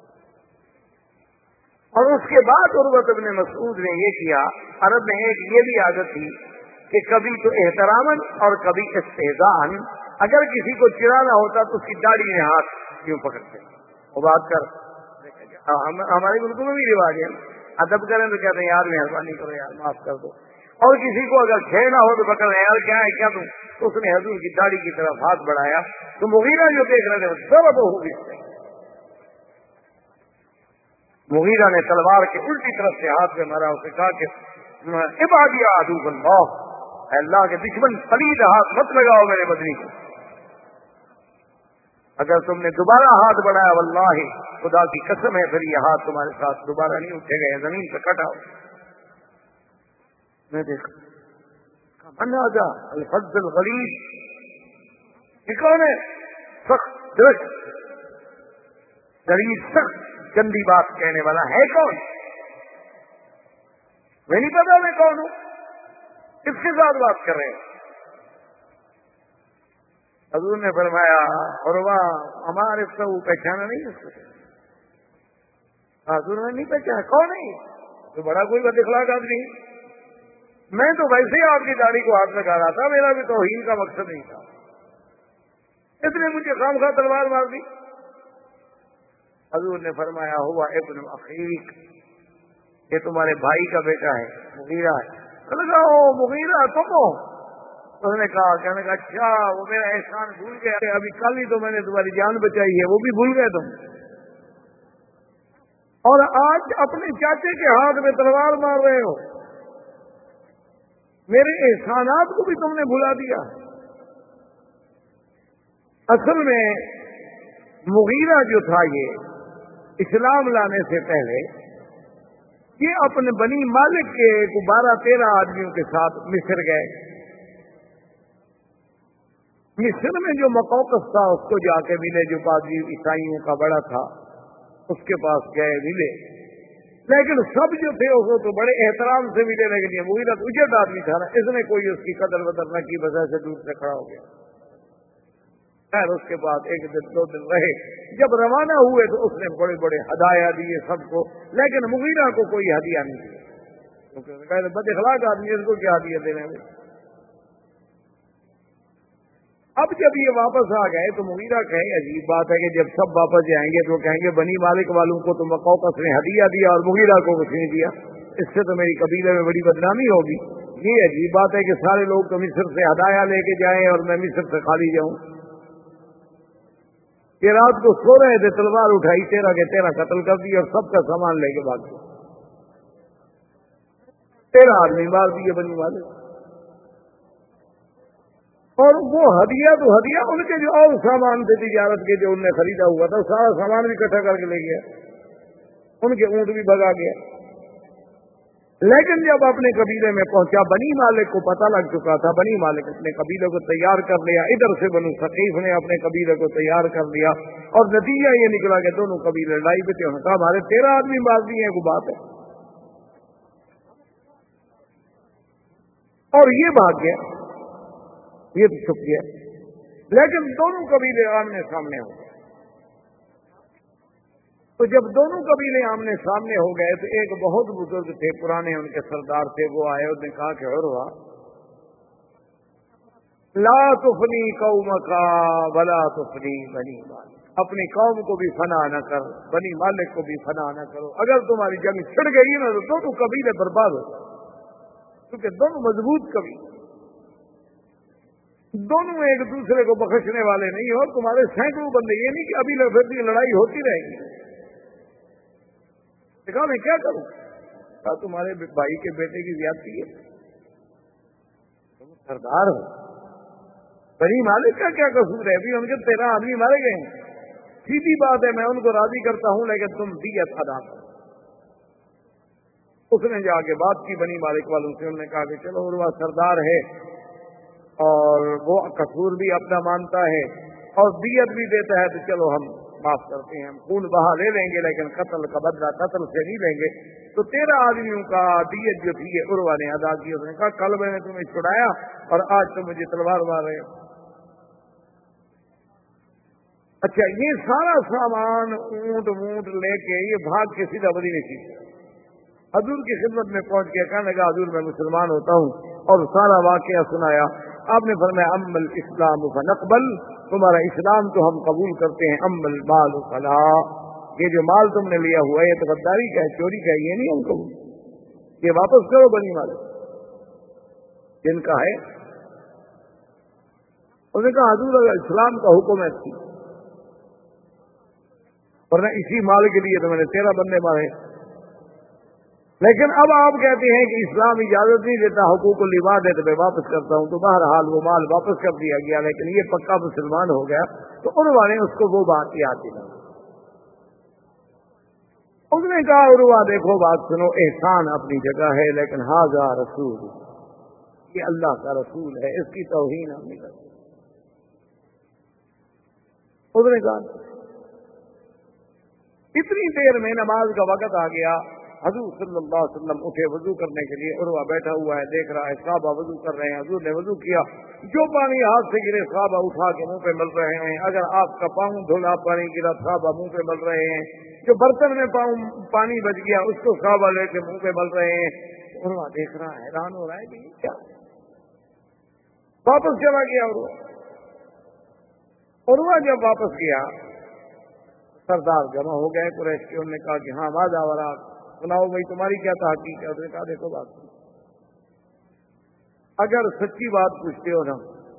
اور اس کے بعد عروۃ بن مسعود نے یہ کیا، عرب میں ایک یہ بھی عادت تھی کہ کبھی تو احتراماً اور کبھی استہزاءً اگر کسی کو چڑھانا ہوتا تو اس کی داڑھی میں ہاتھ کیوں پکڑتے، وہ بات کر، ہمارے ملکوں میں بھی رواج ہے، ادب کریں تو کہتے ہیں یار مہربانی کرو یار معاف کر دو، اور کسی کو اگر چھیڑنا ہو تو پکڑ رہے یار کیا ہے کیا تم، تو اس نے حضور کی داڑھی کی طرف ہاتھ بڑھایا تو مغیرہ جو دیکھ رہے تھے سب ہوگی، مغیرہ نے تلوار کے الٹی طرف سے ہاتھ میں مارا، اسے کہا کہ عبادی عدو اللہ، اللہ کے دشمن پلید ہاتھ مت لگاؤ میرے بدنی کو، اگر تم نے دوبارہ ہاتھ بڑھایا واللہ خدا کی قسم ہے پھر یہ ہاتھ تمہارے ساتھ دوبارہ نہیں اٹھے گئے، زمین سے کٹ آؤ۔ میں دیکھا اندازہ الفظ الغلیظ، یہ کون ہے؟ سخت درست غلیظ سخت گندی بات کہنے والا ہے کون؟ میں نہیں پتا میں کون ہوں، کس کے ساتھ بات کر رہے ہیں؟ حضور نے فرمایا عروہ ہمارے سے وہ پہچانا نہیں اس کو؟ حضور نے نہیں پہچانا، کون ہے تو بڑا کوئی بد اخلاق آدمی، میں تو ویسے ہی آپ کی داڑھی کو ہاتھ لگا رہا تھا، میرا بھی توہین کا مقصد نہیں تھا، اس نے مجھے خامخواہ تلوار مار دی۔ حضور نے فرمایا ہوا ابن اخیک، یہ تمہارے بھائی کا بیٹا ہے مغیرہ ہے۔ لگا مغیرہ تم ہو؟ اس نے کہا اچھا وہ میرا احسان بھول گیا، ابھی کل ہی تو میں نے تمہاری جان بچائی ہے، وہ بھی بھول گئے تم، اور آج اپنے چاچے کے ہاتھ میں تلوار مار رہے ہو، میرے احسانات کو بھی تم نے بھلا دیا۔ اصل میں مغیرہ جو تھا یہ اسلام لانے سے پہلے یہ اپنے بنی مالک کے 12-13 آدمیوں کے ساتھ مصر گئے، مصر میں جو مقوقس تھا اس کو جا کے ملے، جو پادری عیسائیوں کا بڑا تھا اس کے پاس گئے ملے، لیکن سب جو تھے وہ تو بڑے احترام سے ملے، لیکن یہ مغیرہ اجڑ آدمی تھا نا، اس نے کوئی اس کی قدر بدر نہ کی، وجہ سے دور سے کھڑا ہو گیا۔ خیر اس کے بعد 1 دن 2 دن رہے، جب روانہ ہوئے تو اس نے بڑے بڑے ہدایہ دیے سب کو، لیکن مغیرہ کو کوئی ہدیہ نہیں دیا، کیونکہ بد اخلاق آدمی اس کو کیا ہدیہ دینے میں۔ اب جب یہ واپس آ گئے تو مغیرہ کہیں عجیب بات ہے کہ جب سب واپس جائیں گے تو کہیں گے بنی مالک والوں کو تو مقوقس نے ہدیہ دیا اور مغیرہ کو کچھ نہیں دیا، اس سے تو میری قبیلے میں بڑی بدنامی ہوگی، یہ عجیب بات ہے کہ سارے لوگ تو مصر سے ہدایہ لے کے جائیں اور میں مصر سے خالی جاؤں۔ یہ رات کو سو رہے تھے، تلوار اٹھائی، تیرا کے تیرا قتل کر دی اور سب کا سامان لے کے بھاگ گیا. 13 آدمی مار دیے بنی والے. اور وہ ہدیہ تو ہدیہ، ان کے جو اور سامان تھے تجارت کے جو انہوں نے خریدا ہوا تھا، سارا سامان بھی اکٹھا کر کے لے گیا، ان کے اونٹ بھی بھگا گیا. لیکن جب اپنے قبیلے میں پہنچا، بنی مالک کو پتہ لگ چکا تھا، بنی مالک اپنے قبیلے کو تیار کر لیا، ادھر سے بنو ثقیف نے اپنے قبیلے کو تیار کر لیا، اور نتیجہ یہ نکلا کہ دونوں قبیلے لڑائی پہ تھے. انہوں نے کہا ہمارے 13 آدمی مار دیے ہیں، کوئی بات ہے. اور یہ بھاگ گیا، یہ تو چھپ گیا. لیکن دونوں قبیلے آمنے سامنے ہو گئے. تو جب دونوں قبیلے آمنے سامنے ہو گئے تو ایک بہت بزرگ تھے، پرانے ان کے سردار تھے، وہ آئے، انہوں نے کہا کہ عروہ لا تفنی قومک ولا تفنی بنی مالک، اپنی قوم کو بھی فنا نہ کر، بنی مالک کو بھی فنا نہ کرو. اگر تمہاری جنگ چھڑ گئی نا تو دونوں قبیلے برباد ہو جائیں، کیونکہ دونوں مضبوط قبیلے، دونوں ایک دوسرے کو بخشنے والے نہیں ہو. تمہارے سینکڑوں بندے، یہ نہیں کہ ابھی لڑائی لڑائی ہوتی رہے گی. کہا میں کیا کروں؟ کہا تمہارے بھائی کے بیٹے کی زیادتی ہے، تم سردار ہو، بنی مالک کا کیا قصور ہے؟ ابھی ان کے 13 آدمی مارے گئے ہیں. سیدھی بات ہے، میں ان کو راضی کرتا ہوں، لیکن تم دیت ادا کرو. اس نے جا کے بات کی بنی مالک والوں سے. انہوں نے کہا کہ چلو عروہ سردار ہے اور وہ قصور بھی اپنا مانتا ہے اور دیت بھی دیتا ہے، تو چلو ہم معاف کرتے ہیں، ہم خون بہا لے لیں گے، لیکن قتل کا بدلہ قتل سے نہیں لیں گے. تو 13 آدمیوں کا دیت جو تھی یہ عروہ نے ادا کی. اس نے کہا کل میں نے تمہیں چھڑایا اور آج تم مجھے تلوار مار رہے ہو. اچھا، یہ سارا سامان اونٹ وونٹ لے کے یہ بھاگ کے سیدھا مدینے کی حضور کی خدمت میں پہنچ کے کہنے لگا حضور میں مسلمان ہوتا ہوں، اور سارا واقعہ سنایا. آپ نے فرمایا ام الاسلام فنقبل، تمہارا اسلام تو ہم قبول کرتے ہیں، ام المال فلا، یہ جو مال تم نے لیا ہوا ہے یہ تو غداری کا ہے، چوری کا ہے، یہ نہیں ہم قبول، یہ واپس کرو بنی مال جن کا ہے. انہوں نے کہا حضور اگر اسلام کا حکم ہے تھی، ورنہ اسی مال کے لیے تو میں نے 13 بندے مارے. لیکن اب آپ کہتے ہیں کہ اسلام اجازت نہیں دیتا، حقوق العباد ہے تو میں واپس کرتا ہوں. تو بہرحال وہ مال واپس کر دیا گیا، لیکن یہ پکا مسلمان ہو گیا. تو عروہ نے اس کو وہ بات یاد دلائی. اس نے کہا عروہ دیکھو بات سنو، احسان اپنی جگہ ہے، لیکن ھذا رسول، یہ اللہ کا رسول ہے، اس کی توہین ہم نہیں کرتے. اس نے کہا اتنی دیر میں نماز کا وقت آ گیا. حضور صلی اللہ علیہ وسلم اٹھے وضو کرنے کے لیے. عروہ بیٹھا ہوا ہے، دیکھ رہا ہے صحابہ وضو کر رہے ہیں. حضور نے وضو کیا، جو پانی ہاتھ سے گرے صحابہ اٹھا کے منہ پہ مل رہے ہیں. اگر آپ کا پاؤں دھلا پانی گرا صحابہ منہ پہ مل رہے ہیں. جو برتن میں پانی بچ گیا اس کو صحابہ لے کے منہ پہ مل رہے ہیں. عروہ دیکھ رہا ہے، حیران ہو رہا ہے کہ کیا. واپس چلا گیا عروہ. عروہ جب واپس گیا سردار جمع ہو گئے قریش کے. انہوں نے کہا کہ ہاں واضح ورا سناؤ بھائی تمہاری کیا تحقیق ہے. اس نے کہا دیکھو بات اگر سچی بات پوچھتے ہو نا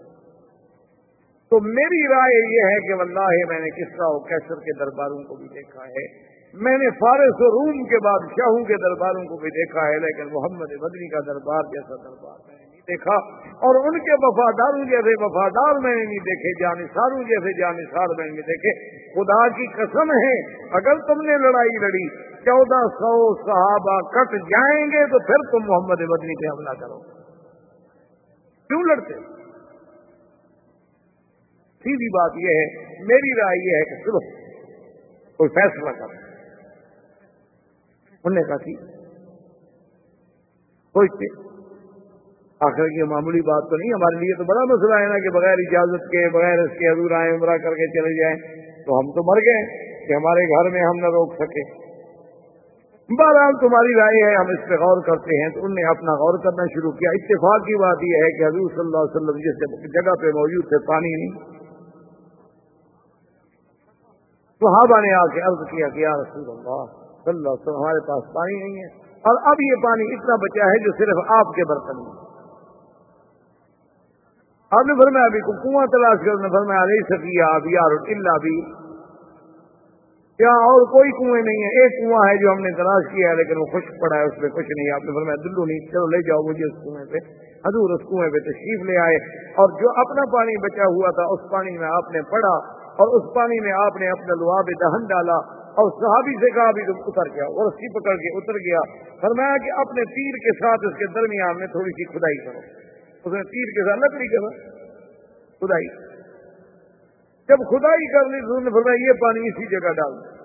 تو میری رائے یہ ہے کہ واللہ میں نے کسریٰ و قیصر کے درباروں کو بھی دیکھا ہے، میں نے فارس و روم کے بادشاہوں کے درباروں کو بھی دیکھا ہے، لیکن محمد مدنی کا دربار جیسا دربار میں نے نہیں دیکھا. اور ان کے وفاداروں جیسے وفادار میں نے نہیں دیکھے، جانثاروں جیسے جانثار میں نے نہیں دیکھے. خدا کی قسم ہے اگر تم نے لڑائی لڑی 1400 صحابہ کٹ جائیں گے تو پھر تم محمد مدنی پہ حملہ کرو. کیوں لڑتے؟ سیدھی بات یہ ہے، میری رائے یہ ہے کہ چلو کوئی فیصلہ کرو. انہوں نے کہا ٹھیک سوچتے، آخر یہ معمولی بات تو نہیں، ہمارے لیے تو بڑا مسئلہ ہے نا کہ بغیر اجازت کے بغیر اس کے حضور آئے عمرہ کر کے چلے جائیں، تو ہم تو مر گئے کہ ہمارے گھر میں ہم نہ روک سکے. بہرحال تمہاری رائے ہے، ہم اس پہ غور کرتے ہیں. تو انہوں نے اپنا غور کرنا شروع کیا. اتفاق کی بات یہ ہے کہ حضور صلی اللہ علیہ وسلم جس جگہ پہ موجود تھے پانی نہیں. صحابہ نے آ کے عرض کیا کہ یا رسول اللہ صلی اللہ علیہ وسلم ہمارے پاس پانی نہیں ہے، اور اب یہ پانی اتنا بچا ہے جو صرف آپ کے برتن میں. آپ نے فرمایا ابھی کو کنواں تلاش کر. نے فرمایا علیہ سفیہ اب یار اللہ بھی یہاں اور کوئی کنویں نہیں ہے، ایک کنواں ہے جو ہم نے تلاش کیا ہے لیکن وہ خشک پڑا ہے، اس میں کچھ نہیں ہے۔ آپ نے فرمایا دلو نہیں، چلو لے جاؤ مجھے اس کنویں پہ۔ حضور اس کنویں پہ تشریف لے آئے اور جو اپنا پانی بچا ہوا تھا اس پانی میں آپ نے پڑا اور اس پانی میں آپ نے اپنا لعاب دہن ڈالا اور صحابی سے کہا بھی تم اتر گیا، اور رسی پکڑ کے اتر گیا۔ فرمایا کہ اپنے تیر کے ساتھ اس کے درمیان میں تھوڑی سی کھدائی کرو۔ اس نے تیر کے ساتھ لکڑی کرا کھدائی، جب کھدائی کر لی تو نے فرمایا یہ پانی اسی جگہ ڈال دو۔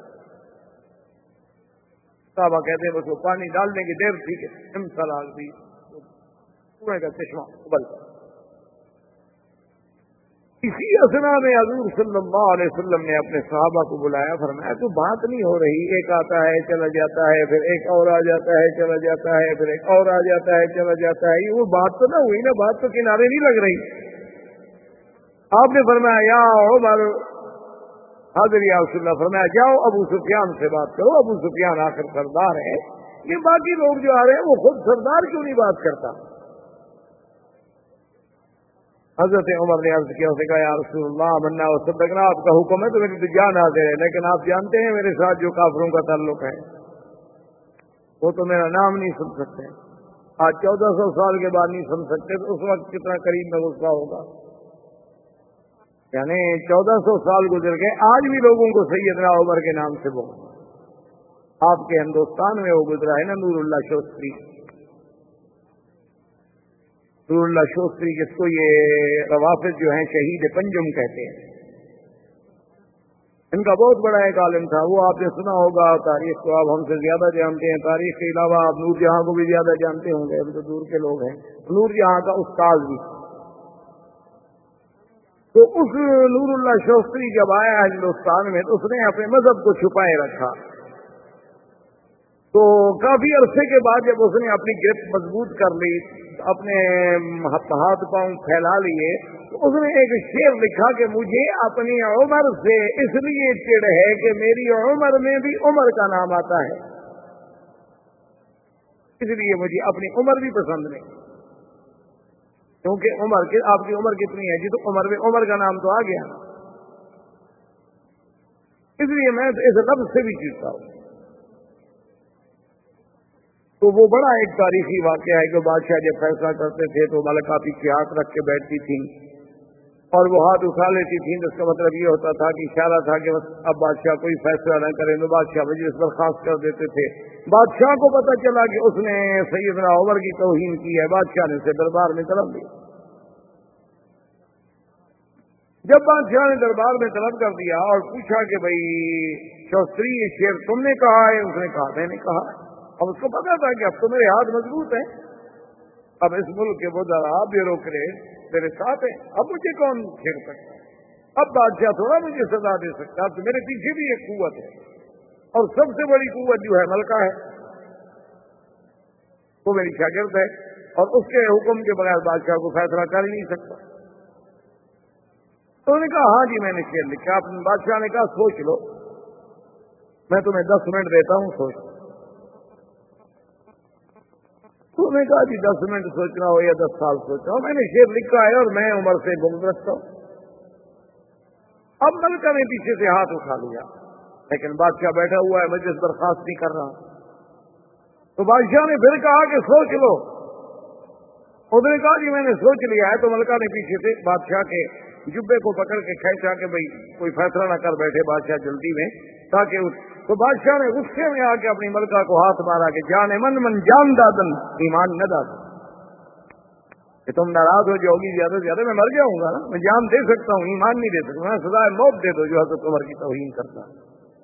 صحابہ کہتے ہیں اس کو پانی ڈالنے کی دیر تھی کہ امسلال بھی کنویں کا چشمہ ابل گیا۔ اسی اسنا میں حضور صلی اللہ علیہ وسلم نے اپنے صحابہ کو بلایا، فرمایا تو بات نہیں ہو رہی، ایک آتا ہے چلا جاتا ہے، پھر ایک اور آ جاتا ہے چلا جاتا ہے، پھر ایک اور آ جاتا ہے چلا جاتا ہے، یہ وہ بات تو نہ ہوئی نا، بات تو کنارے نہیں لگ رہی۔ آپ نے فرمایا یا عمر، حاضر یا رسول اللہ، فرمایا جاؤ ابو سفیان سے بات کرو، ابو سفیان آخر سردار ہے، یہ باقی لوگ جو آ رہے ہیں وہ خود سردار کیوں نہیں بات کرتا؟ حضرت عمر نے عرض کیا، اسے کہا یا رسول اللہ منا و صدقنا، آپ کا حکم ہے تو میری تو جان حاضر ہے، لیکن آپ جانتے ہیں میرے ساتھ جو کافروں کا تعلق ہے وہ تو میرا نام نہیں سن سکتے، آج 1400 سال کے بعد نہیں سن سکتے، تو اس وقت کتنا قریب میں غصہ ہوگا۔ یعنی 1400 سال گزر گئے، آج بھی لوگوں کو سیدنا عمر کے نام سے بول، آپ کے ہندوستان میں وہ گزرا ہے نا نور اللہ شوستری، نور اللہ شوستری جس کو یہ روافظ جو ہیں شہید پنجم کہتے ہیں، ان کا بہت بڑا ایک عالم تھا، وہ آپ نے سنا ہوگا، تاریخ کو آپ ہم سے زیادہ جانتے ہیں، تاریخ کے علاوہ آپ نور جہاں کو بھی زیادہ جانتے ہوں گے، ہم تو دور کے لوگ ہیں۔ نور جہاں کا استاد بھی، تو اس نور اللہ شوستری جب آیا ہندوستان میں تو اس نے اپنے مذہب کو چھپائے رکھا، تو کافی عرصے کے بعد جب اس نے اپنی گرفت مضبوط کر لی، اپنے ہاتھ پاؤں پھیلا لیے، تو اس نے ایک شعر لکھا کہ مجھے اپنی عمر سے اس لیے چڑ ہے کہ میری عمر میں بھی عمر کا نام آتا ہے، اس لیے مجھے اپنی عمر بھی پسند نہیں، کیونکہ عمر کے آپ کی عمر کتنی ہے جی، تو عمر میں عمر کا نام تو آ گیا، اس لیے میں اس لفظ سے بھی چڑھتا ہوں۔ تو وہ بڑا ایک تاریخی واقعہ ہے کہ بادشاہ جب فیصلہ کرتے تھے تو ملکہ پیچھے ہاتھ رکھ کے بیٹھتی تھیں اور وہ ہاتھ اٹھا لیتی تھیں، جس کا مطلب یہ ہوتا تھا کہ اشارہ تھا کہ بس اب بادشاہ کوئی فیصلہ نہ کرے، تو بادشاہ مجلس برخاست کر دیتے تھے۔ بادشاہ کو پتہ چلا کہ اس نے سیدنا عمر کی توہین کی ہے، بادشاہ نے اسے دربار میں طلب لیا۔ جب بادشاہ نے دربار میں طلب کر دیا اور پوچھا کہ بھائی شوستری یہ شعر تم نے کہا ہے؟ اس نے کہا میں نے کہا ہے۔ اب اس کو پتا تھا کہ اب تو میرے ہاتھ مضبوط ہیں، اب اس ملک کے وزراء بیوروکریٹ میرے ساتھ ہیں، اب مجھے کون چھیڑ سکتا ہے؟ اب بادشاہ تھوڑا مجھے سزا دے سکتا، اب تو میرے پیچھے بھی ایک قوت ہے، اور سب سے بڑی قوت جو ہے ملکہ ہے، وہ میری شاگرد ہے، اور اس کے حکم کے بغیر بادشاہ کو فیصلہ کر ہی نہیں سکتا۔ تو انہوں نے کہا ہاں جی میں نے شعر لکھا۔ بادشاہ نے کہا سوچ لو، میں تمہیں 10 منٹ دیتا ہوں، سوچ لو۔ تو میں نے کہا جی 10 منٹ سوچنا ہو یا 10 سال سوچنا ہو، میں نے شعر لکھا ہے اور میں عمر سے بغض رکھتا ہوں۔ اب ملکہ نے پیچھے سے ہاتھ اٹھا لیا، لیکن بادشاہ بیٹھا ہوا ہے، مجلس برخاست نہیں کر رہا۔ تو بادشاہ نے پھر کہا کہ سوچ لو۔ اس نے کہا جی میں نے سوچ لیا ہے۔ تو ملکہ نے پیچھے سے بادشاہ کے جبے کو پکڑ کے کھینچا کہ بھئی کوئی فیصلہ نہ کر بیٹھے بادشاہ جلدی میں، تاکہ تو بادشاہ نے غصے میں آ کے اپنی ملکہ کو ہاتھ مارا کہ جان من جان دادن ایمان نہ دادن، کہ تم ناراض ہو جاؤ گی زیادہ سے زیادہ میں مر جاؤں گا نا، میں جان دے سکتا ہوں ایمان نہیں دے سکتا، میں سزائے موت دے دو جو حضرت عمر کی توہین کرتا ہے۔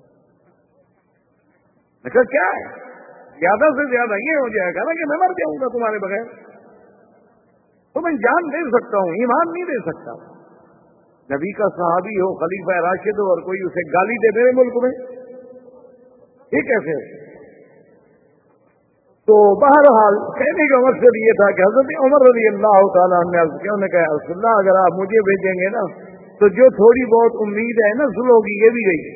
میں کہا کیا ہے، زیادہ سے زیادہ یہ ہو جائے گا نا کہ میں مر جاؤں گا تمہارے بغیر، تو میں جان دے سکتا ہوں ایمان نہیں دے سکتا۔ نبی کا صحابی ہو، خلیفہ راشد ہو، اور کوئی اسے گالی دے میرے ملک میں، یہ کیسے؟ تو بہرحال کہنے کا مقصد یہ تھا کہ حضرت عمر رضی اللہ تعالیٰ عنہ نے عرض کیا، انہوں نے کہا رسول اللہ اگر آپ مجھے بھیجیں گے نا تو جو تھوڑی بہت امید ہے نا صلح کی یہ بھی گئی،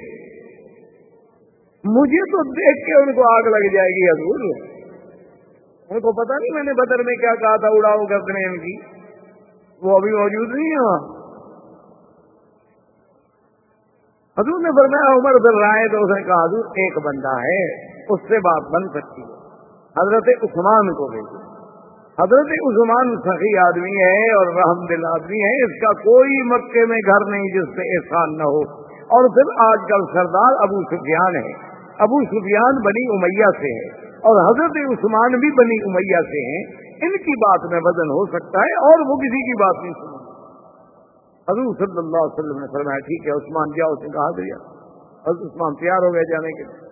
مجھے تو دیکھ کے ان کو آگ لگ جائے گی حضور، ان کو پتا نہیں میں نے بدر میں کیا کہا تھا اڑاؤ گردنیں ان کی، وہ ابھی موجود نہیں ہے وہاں۔ حضور نے فرمایا عمر پھر رائے تو اس نے کہا حضور ایک بندہ ہے اس سے بات بن سکتی ہے, حضرت عثمان کو بھیجو. حضرت عثمان سخی آدمی ہے اور رحم دل آدمی ہے, اس کا کوئی مکے میں گھر نہیں جس پہ احسان نہ ہو. اور پھر آج کل سردار ابو سفیان ہے, ابو سفیان بنی امیہ سے ہے اور حضرت عثمان بھی بنی امیہ سے ہیں, ان کی بات میں وزن ہو سکتا ہے اور وہ کسی کی بات نہیں سنیں. حضور صلی اللہ علیہ وسلم نے فرمایا ٹھیک ہے عثمان جاؤ, اس نے کہا دیا. حضرت عثمان تیار ہو گئے جانے کے لیے.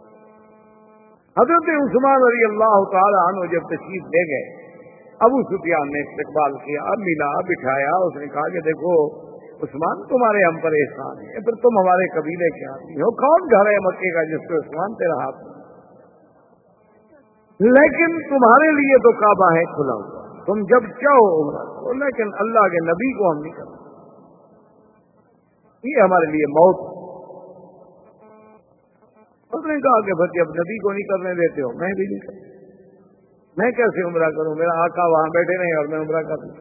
حضرت عثمان رضی اللہ تعالی عنہ جب تشریف لے گئے, ابو سفیان نے استقبال کیا, ملا, بٹھایا. اس نے کہا کہ دیکھو عثمان تمہارے ہم پر احسان ہے, پھر تم ہمارے قبیلے کے آدمی ہو, کون گھر ہے مکے کا جس پہ عثمان تیرا ہاتھ ہے, لیکن تمہارے لیے تو کعبہ ہے کھلا ہوا, تم جب چاہو عمرہ کرو, لیکن اللہ کے نبی کو ہم نہیں کرتے, یہ ہمارے لیے موت. اس نے کہا کہ بھائی اب نبی کو نہیں کرنے دیتے ہو, میں بھی نہیں کرتا, میں کیسے عمرہ کروں, میرا آقا وہاں بیٹھے نہیں اور میں عمرہ کر لوں.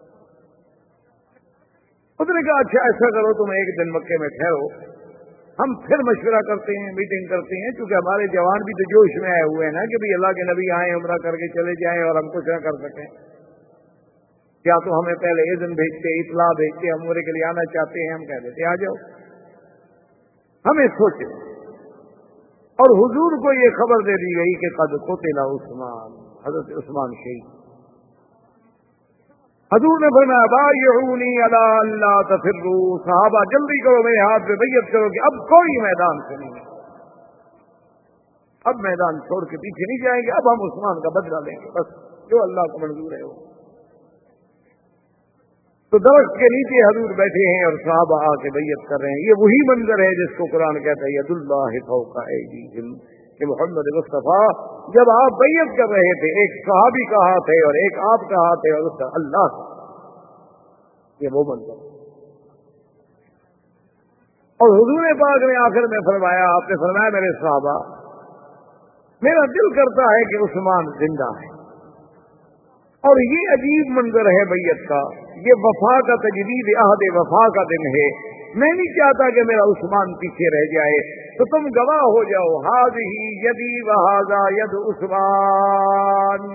اس نے کہا اچھا ایسا کرو تم ایک دن مکے میں ٹھہرو, ہم پھر مشورہ کرتے ہیں, میٹنگ کرتے ہیں, کیونکہ ہمارے جوان بھی تو جوش میں آئے ہوئے ہیں نا کہ اللہ کے نبی آئیں عمرہ کر کے چلے جائیں اور ہم کچھ نہ کر سکیں. کیا تو ہمیں پہلے اذن بھیجتے, اطلاع بھیجتے, ہم عمرے کے لیے آنا چاہتے ہیں, ہم کہہ دیتے آ جاؤ. ہمیں سوچے اور حضور کو یہ خبر دے دی گئی کہ قد قتل عثمان, حضرت عثمان شہید. حضور نے فرمایا بایعونی علی الا تفروا, صحابہ جلدی کرو میرے ہاتھ پہ بیعت کرو کہ اب کوئی میدان سے نہیں, اب میدان چھوڑ کے پیچھے نہیں جائیں گے, اب ہم عثمان کا بدلہ لیں گے, بس جو اللہ کو منظور ہے وہ. تو درخت کے نیچے حضور بیٹھے ہیں اور صحابہ آ کے بیعت کر رہے ہیں. یہ وہی منظر ہے جس کو قرآن کہتا ہے ید اللہ فوق ایدیہم, کہ محمد مصطفیٰ جب آپ بیعت کر رہے تھے ایک صحابی کا ہاتھ ہے اور ایک آپ کا ہاتھ ہے اور اس کا اللہ کا, یہ وہ منظر. اور حضور پاک نے آخر میں فرمایا, آپ نے فرمایا میرے صحابہ میرا دل کرتا ہے کہ عثمان زندہ ہے, اور یہ عجیب منظر ہے بیعت کا, یہ وفا کا تجدید عہد وفا کا دن ہے, میں نہیں چاہتا کہ میرا عثمان پیچھے رہ جائے, تو تم گواہ ہو جاؤ, ہذہ یدی وہذا ید عثمان,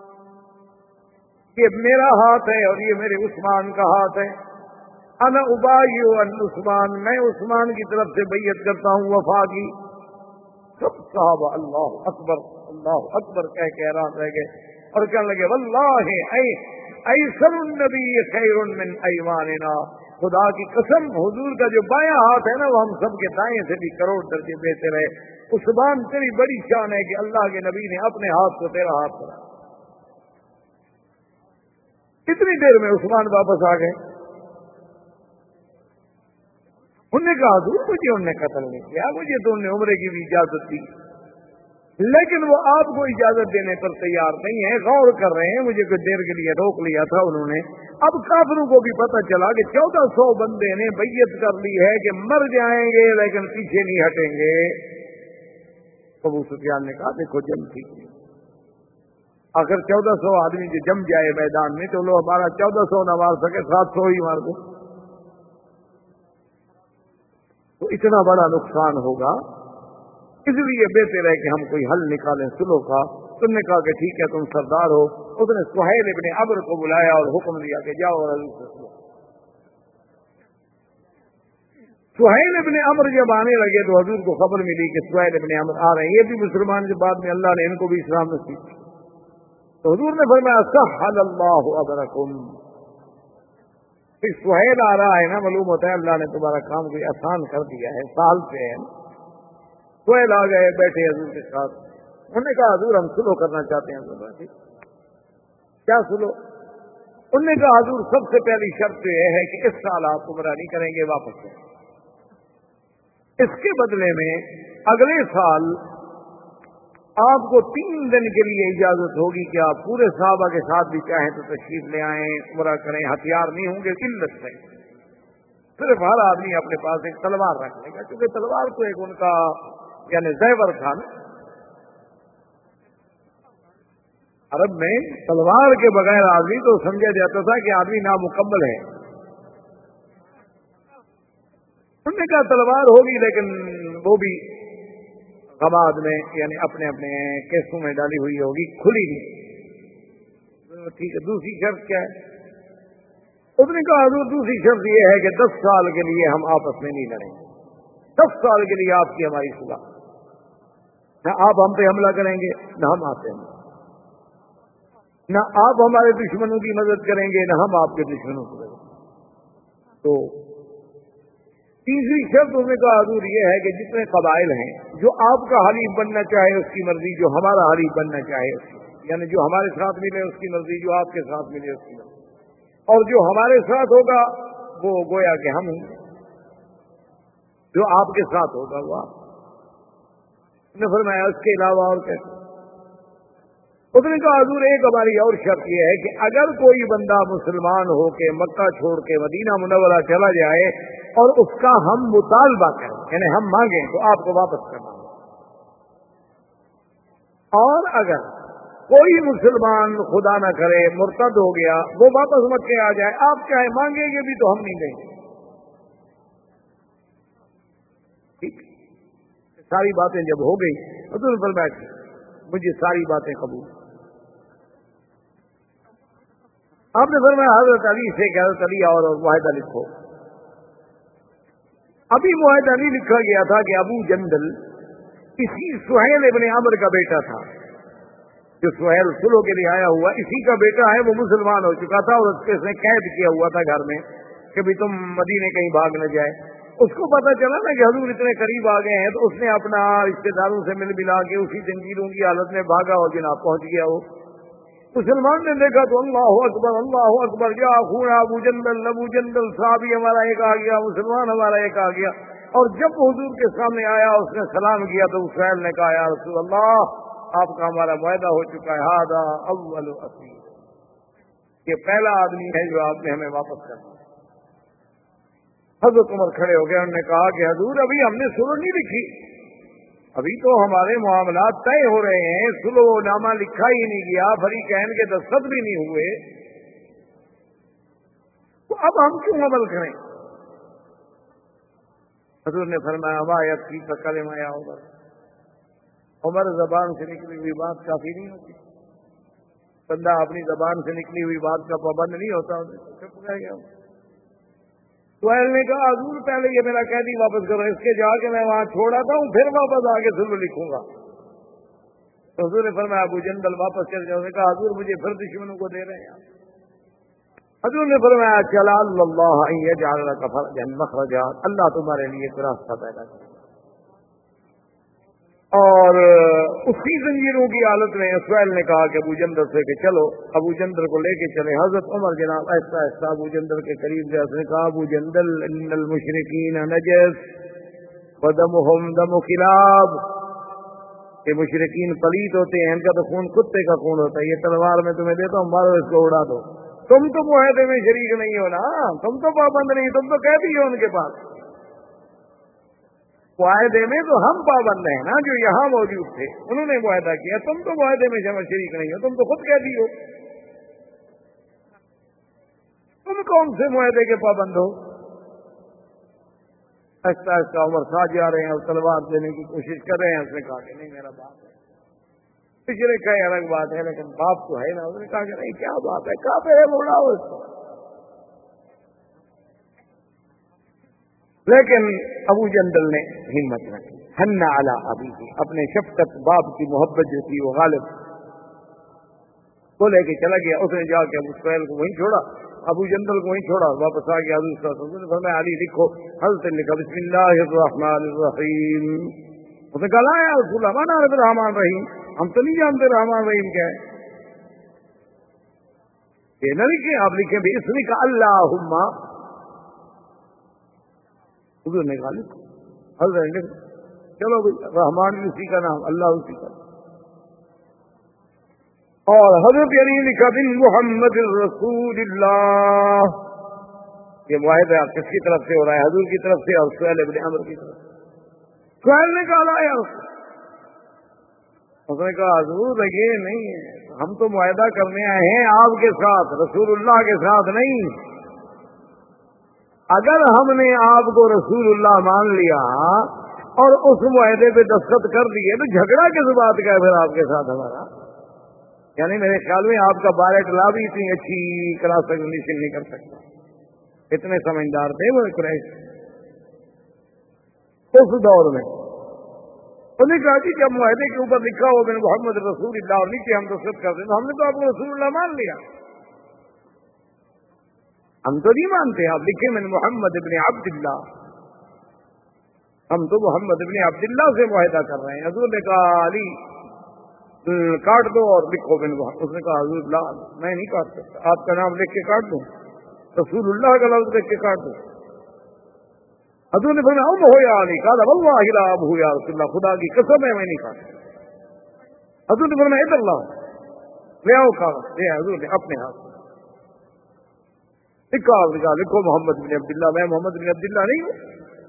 یہ میرا ہاتھ ہے اور یہ میرے عثمان کا ہاتھ ہے. انا ابایع عن عثمان, میں عثمان کی طرف سے بیعت کرتا ہوں وفا کی. سب صحابہ اللہ اکبر کہہ کے حیران رہ گئے اور کہنے لگے واللہ ایسر النبی خیر من ایماننا, خدا کی قسم حضور کا جو بایاں ہاتھ ہے نا وہ ہم سب کے دائیں سے بھی کروڑ درجے بہتر ہے. عثمان تیری بڑی شان ہے کہ اللہ کے نبی نے اپنے ہاتھ کو تیرا ہاتھ بنایا. کتنی دیر میں عثمان واپس آ گئے. انہوں نے کہا حضور مجھے انہوں نے قتل نہیں کیا, مجھے تو انہوں نے عمرے کی بھی اجازت دی, لیکن وہ آپ کو اجازت دینے پر تیار نہیں ہے, غور کر رہے ہیں, مجھے کچھ دیر کے لیے روک لیا تھا انہوں نے. اب کافروں کو بھی پتہ چلا کہ 1400 بندے نے بیعت کر لی ہے کہ مر جائیں گے لیکن پیچھے نہیں ہٹیں گے. ابو سفیان نے کہا دیکھو جنگ ٹھیک ہے, اگر 1400 آدمی جو جم جائے میدان میں تو لو ہمارا 1400 نہ مار سکے 700 ہی مار دو, تو اتنا بڑا نقصان ہوگا, اس لیے بہتر ہے کہ ہم کوئی حل نکالیں سلو کا. تم نے کہا کہ ٹھیک ہے تم سردار ہو. اس نے سہیل ابن عمرو کو بلایا اور حکم دیا کہ جاؤ اور سہیل ابن عمرو جب آنے لگے تو حضور کو خبر ملی کہ سہیل ابن عمرو آ رہے ہیں, یہ بھی مسلمان کے بعد میں اللہ نے ان کو بھی اسلام نصیب کیا. تو حضور نے فرمایا سہل اللہ امرکم, سہیل آ رہا ہے نا, معلوم ہوتا ہے اللہ نے تمہارا کام کوئی آسان کر دیا ہے, سال سے ہے. سہیل آ گئے بیٹھے حضور کے ساتھ. انہوں نے کہا حضور ہم سلو کرنا چاہتے ہیں. کیا سلو؟ انہوں نے کہا حضور سب سے پہلی شرط تو یہ ہے کہ اس سال آپ عمرہ نہیں کریں گے, واپس جائیں. اس کے بدلے میں اگلے سال آپ کو 3 دن کے لیے اجازت ہوگی کہ آپ پورے صحابہ کے ساتھ بھی چاہیں تو تشریف لے آئیں, عمرہ کریں. ہتھیار نہیں ہوں گے, قلت سے صرف ہر آدمی اپنے پاس ایک تلوار رکھ لے گا, کیونکہ تلوار تو ایک ان کا یعنی زیور تھا نا. عرب میں تلوار کے بغیر آدمی تو سمجھا جاتا تھا کہ آدمی نامکمل ہے. انہوں نے کہا تلوار ہوگی لیکن وہ بھی غماد میں یعنی اپنے اپنے کیسوں میں ڈالی ہوئی ہوگی, کھلی نہیں. ٹھیک ہے, دوسری شرط کیا ہے؟ اس نے کہا حضور دوسری شرط یہ ہے کہ 10 سال کے لیے ہم آپس میں نہیں لڑیں گے. 10 سال کے لیے آپ کی ہماری صلح, نہ آپ ہم پہ حملہ کریں گے نہ ہم آپ پہ, نہ آپ ہمارے دشمنوں کی مدد کریں گے نہ ہم آپ کے دشمنوں کی مدد. تو تیسری شرط اس نے کہا حضور یہ ہے کہ جتنے قبائل ہیں جو آپ کا حلیف بننا چاہے اس کی مرضی, جو ہمارا حلیف بننا چاہے اس کی, یعنی جو ہمارے ساتھ ملے اس کی مرضی, جو آپ کے ساتھ ملے اس کی مرضی, اور جو ہمارے ساتھ ہوگا وہ گویا کہ ہم ہوں گے, جو آپ کے ساتھ ہوگا وہ آپ. نے فرمایا اس کے علاوہ اور کیسے؟ اس نے کہا حضور ایک ہماری اور شرط یہ ہے کہ اگر کوئی بندہ مسلمان ہو کے مکہ چھوڑ کے مدینہ منورہ چلا جائے اور اس کا ہم مطالبہ کریں یعنی ہم مانگیں تو آپ کو واپس کرنا ہوگا, اور اگر کوئی مسلمان خدا نہ کرے مرتد ہو گیا وہ واپس مکے آ جائے, آپ چاہے مانگیں گے بھی تو ہم نہیں دیں گے. ٹھیک, ساری باتیں جب ہو گئی حضور فرمایا مجھے ساری باتیں قبول. آپ نے فرمایا حضرت علی سے کہ حضرت علی اور معاہدہ لکھو. ابھی معاہدہ نہیں لکھا گیا تھا کہ ابو جندل اسی سہیل ابن عمرو کا بیٹا تھا, جو سہیل سلو کے لیے آیا ہوا اسی کا بیٹا ہے. وہ مسلمان ہو چکا تھا اور اس نے قید کیا ہوا تھا گھر میں کہ بھی تم مدینے کہیں بھاگ نہ جائے. اس کو پتا چلا نا کہ حضور اتنے قریب آ گئے ہیں, تو اس نے اپنا رشتے داروں سے مل ملا کے اسی زنجیروں کی حالت میں بھاگا اور جناب پہنچ گیا. وہ مسلمان نے دیکھا تو اللہ اکبر یا خون ابو جندل صحابی ہمارا ایک آ گیا, مسلمان ہمارا ایک آ گیا. اور جب حضور کے سامنے آیا اس نے سلام کیا تو سہیل نے کہا یا رسول اللہ آپ کا ہمارا معاہدہ ہو چکا ہے, ہذا اول اسیر, یہ پہلا آدمی ہے جو آپ نے ہمیں واپس کر دیا. حضرت عمر کھڑے ہو گئے, انہوں نے کہا کہ حضور ابھی ہم نے سلو نہیں لکھی, ابھی تو ہمارے معاملات طے ہو رہے ہیں, سلو نامہ لکھا ہی نہیں گیا, فریقین کے دستخط بھی نہیں ہوئے, تو اب ہم کیوں عمل کریں؟ حضور نے فرمایا ما یکفی کا کلمہ یا عمر, عمر زبان سے نکلی ہوئی بات کافی نہیں ہوتی, بندہ اپنی زبان سے نکلی ہوئی بات کا پابند نہیں ہوتا. چپ رہ گیا. سہیل نے کہا حضور پہلے یہ میرا قیدی واپس کرو, اس کے جا کے میں وہاں چھوڑا تھا ہوں پھر واپس آ کے سلو لکھوں گا. تو حضور نے فرمایا ابو جندل واپس چل جاؤ. نے کہا حضور مجھے پھر دشمنوں کو دے رہے ہیں. حضور نے فرمایا چلا اللہ ان یجعل لک فرجا مخرجا, اللہ تمہارے لیے ایک راستہ پیدا کرے. اور اسی زنجیروں کی حالت میں سہیل نے کہا کہ ابو جندل سے کہ چلو, ابو جندل کو لے کے چلے. حضرت عمر جناب ایسا ایسا ابو جندل کے قریب گیا, اس نے کہا ابو جندل ان المشرکین نجس ودمهم دم کلاب, کہ مشرکین پلیت ہوتے ہیں, ان کا تو خون کتے کا خون ہوتا ہے, یہ تلوار میں تمہیں دیتا ہوں مارو اس کو اڑا دو. تم تو معاہدے میں شریک نہیں ہو نا, تم تو پابند نہیں, تم تو قیدی ہو ان کے پاس. معاہدے میں تو ہم پابند ہیں نا جو یہاں موجود تھے, انہوں نے معاہدہ کیا, تم تو معاہدے میں شریک نہیں ہو, تم تو خود قیدی ہو. تم کون سے معاہدے کے پابند ہو؟ ایسا ایسا عمر ساتھ جا رہے ہیں اور تلوار دینے کی کوشش کر رہے ہیں. اس نے کہا کہ نہیں میرا باپ ہے, پچھلے کا الگ بات ہے لیکن باپ تو ہے نا. اس نے کہا کہ نہیں کیا بات ہے, کہاں پہ ہے بولا ہو اس کو. لیکن ابو جندل نے ہمت رکھی, حن علی ابیہ, اپنے شفقت باپ کی محبت جو تھی وہ غالب کو لے کے چلا گیا. اس نے جا کے ابو سہیل کو وہیں چھوڑا, ابو جندل کو وہیں چھوڑا, واپس آ گیا. حضور صلی اللہ علیہ وسلم نے فرمایا علی لکھو. حضرت نے لکھا بسم اللہ الرحمن الرحیم. اس نے کہا لا یا رسول اللہ ما نعرف الرحمن الرحیم, ہم تو نہیں جانتے رحمان رحیم کیا ہے. یہ نہ لکھیں, آپ لکھیں بھی اس نے کہا اللہم. حضور نے کہا لکھو. حضرت نے لکھا, چلو بھائی رحمان اسی کا نام, اللہ اسی کا. اور حضرت علی لکھا بن محمد رسول اللہ. یہ معاہدہ کس کی طرف سے ہو رہا ہے؟ حضور کی طرف سے اور سہیل ابن عمرو کی طرف سے. سہیل نے کہا لا یا رسول, اس نے کہا حضور یہ نہیں ہے, ہم تو معاہدہ کرنے آئے ہیں آپ کے ساتھ, رسول اللہ کے ساتھ نہیں. اگر ہم نے آپ کو رسول اللہ مان لیا اور اس معاہدے پہ دستخط کر دیے تو جھگڑا کس بات کا ہے پھر آپ کے ساتھ ہمارا؟ یعنی میرے خیال میں آپ کا بار اطلاع بھی اتنی اچھی کلاس کنڈیشن نہیں کر سکتا. اتنے سمجھدار تھے وہ قریش اس دور میں. انہوں نے کہا کہ جب معاہدے کے اوپر لکھا ہو میں محمد رسول اللہ اور نیچے ہم دستخط کرتے ہیں تو ہم نے تو آپ کو رسول اللہ مان لیا. ہم تو نہیں مانتے آپ لکھے میں محمد ابن عبداللہ. ہم تو محمد ابن عبداللہ سے معاہدہ کر رہے ہیں. حضور نے کہا علی کاٹ دو اور لکھو بن محمد. اس نے کہا حضور اللہ میں نہیں کاٹ سکتا, آپ کا نام لکھ کے کاٹ دوں, رسول اللہ کا لفظ لکھ کے کاٹ دوں. حضور نے فرمایا ام ہو یا علی, قال واللہ لا اب ہو یا رسول اللہ, خدا کی قسم ہے میں نہیں کاٹ سکتا. حضور نے فرمایا ادھر لاؤ, لے آؤ کاغذ. لے حضور نے اپنے ہاتھ لکھو محمد بن عبداللہ. میں محمد بن عبداللہ نہیں ہوں.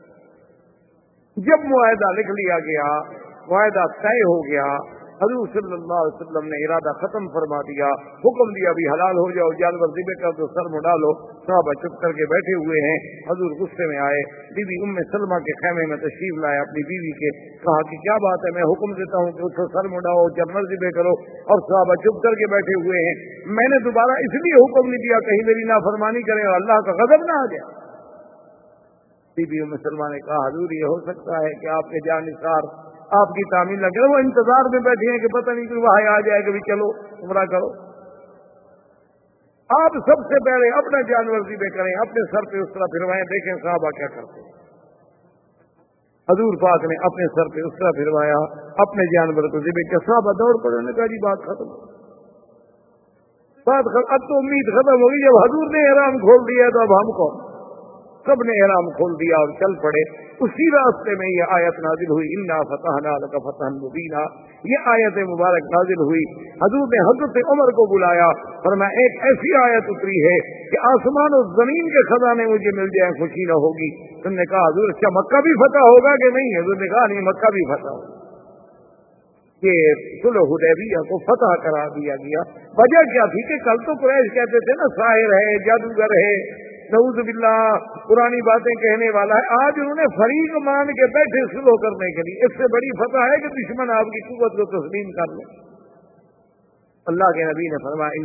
جب معاہدہ لکھ لیا گیا, معاہدہ طے ہو گیا, حضور صلی اللہ علیہ وسلم نے ارادہ ختم فرما دیا, حکم دیا بھی حلال ہو جاؤ, جانور ذبح کر دو, سر مڈا لو. صحابہ چپ کر کے بیٹھے ہوئے ہیں. حضور غصے میں آئے, بی بی ام سلمہ کے خیمے میں تشریف لائے اپنی بیوی کے. کہا کہ کیا بات ہے, میں حکم دیتا ہوں کہ اٹھو سر مڈاؤ, جانور ذبح کرو, اور صحابہ چپ کر کے بیٹھے ہوئے ہیں. میں نے دوبارہ اس لیے حکم نہیں دیا کہیں میری نافرمانی کریں اور اللہ کا غضب نہ آ جائے. بی بی ام سلمہ نے کہا حضور یہ ہو سکتا ہے کہ آپ کے جانثار آپ کی تعمیل نہ کرے, وہ انتظار میں بیٹھے ہیں کہ پتہ نہیں کہ وہاں آ جائے کہ چلو عمرہ کرو. آپ سب سے پہلے اپنا جانور ذبح کریں, اپنے سر پہ اس طرح پھروائیں, دیکھیں صحابہ کیا کرتے ہیں. حضور پاک نے اپنے سر پہ اس طرح پھروایا, اپنے جانور کو ذبح کیا. صحابہ دوڑ پڑے, انہوں نے کہا جی بات ختم, بات ختم. اب تو امید ختم ہوگی, جب حضور نے احرام کھول دیا تو اب ہم کون. سب نے احرام کھول دیا اور چل پڑے. اسی راستے میں یہ آیت نازل ہوئی, انا فتحنا لک فتحا مبینا. یہ آیت مبارک نازل ہوئی. حضور نے حضرت عمر کو بلایا, فرمایا ایک ایسی آیت اتری ہے کہ آسمان اور زمین کے خزانے مجھے مل جائیں خوشی نہ ہوگی. تم نے کہا حضور کیا مکہ بھی فتح ہوگا کہ نہیں؟ حضور نے کہا نہیں, مکہ بھی فتح ہوگا. یہ صلح حدیبیہ کو فتح کرا دیا گیا. وجہ کیا تھی کہ کل تو قریش کہتے تھے نا ساحر ہے, جادوگر ہے, نعوذ باللہ پرانی باتیں کہنے والا ہے. آج انہوں نے فریق مان کے بیٹھے صلح کرنے کے لیے. اس سے بڑی فتح ہے کہ دشمن آپ کی قوت کو تسلیم کر لے. اللہ کے نبی نے فرمایا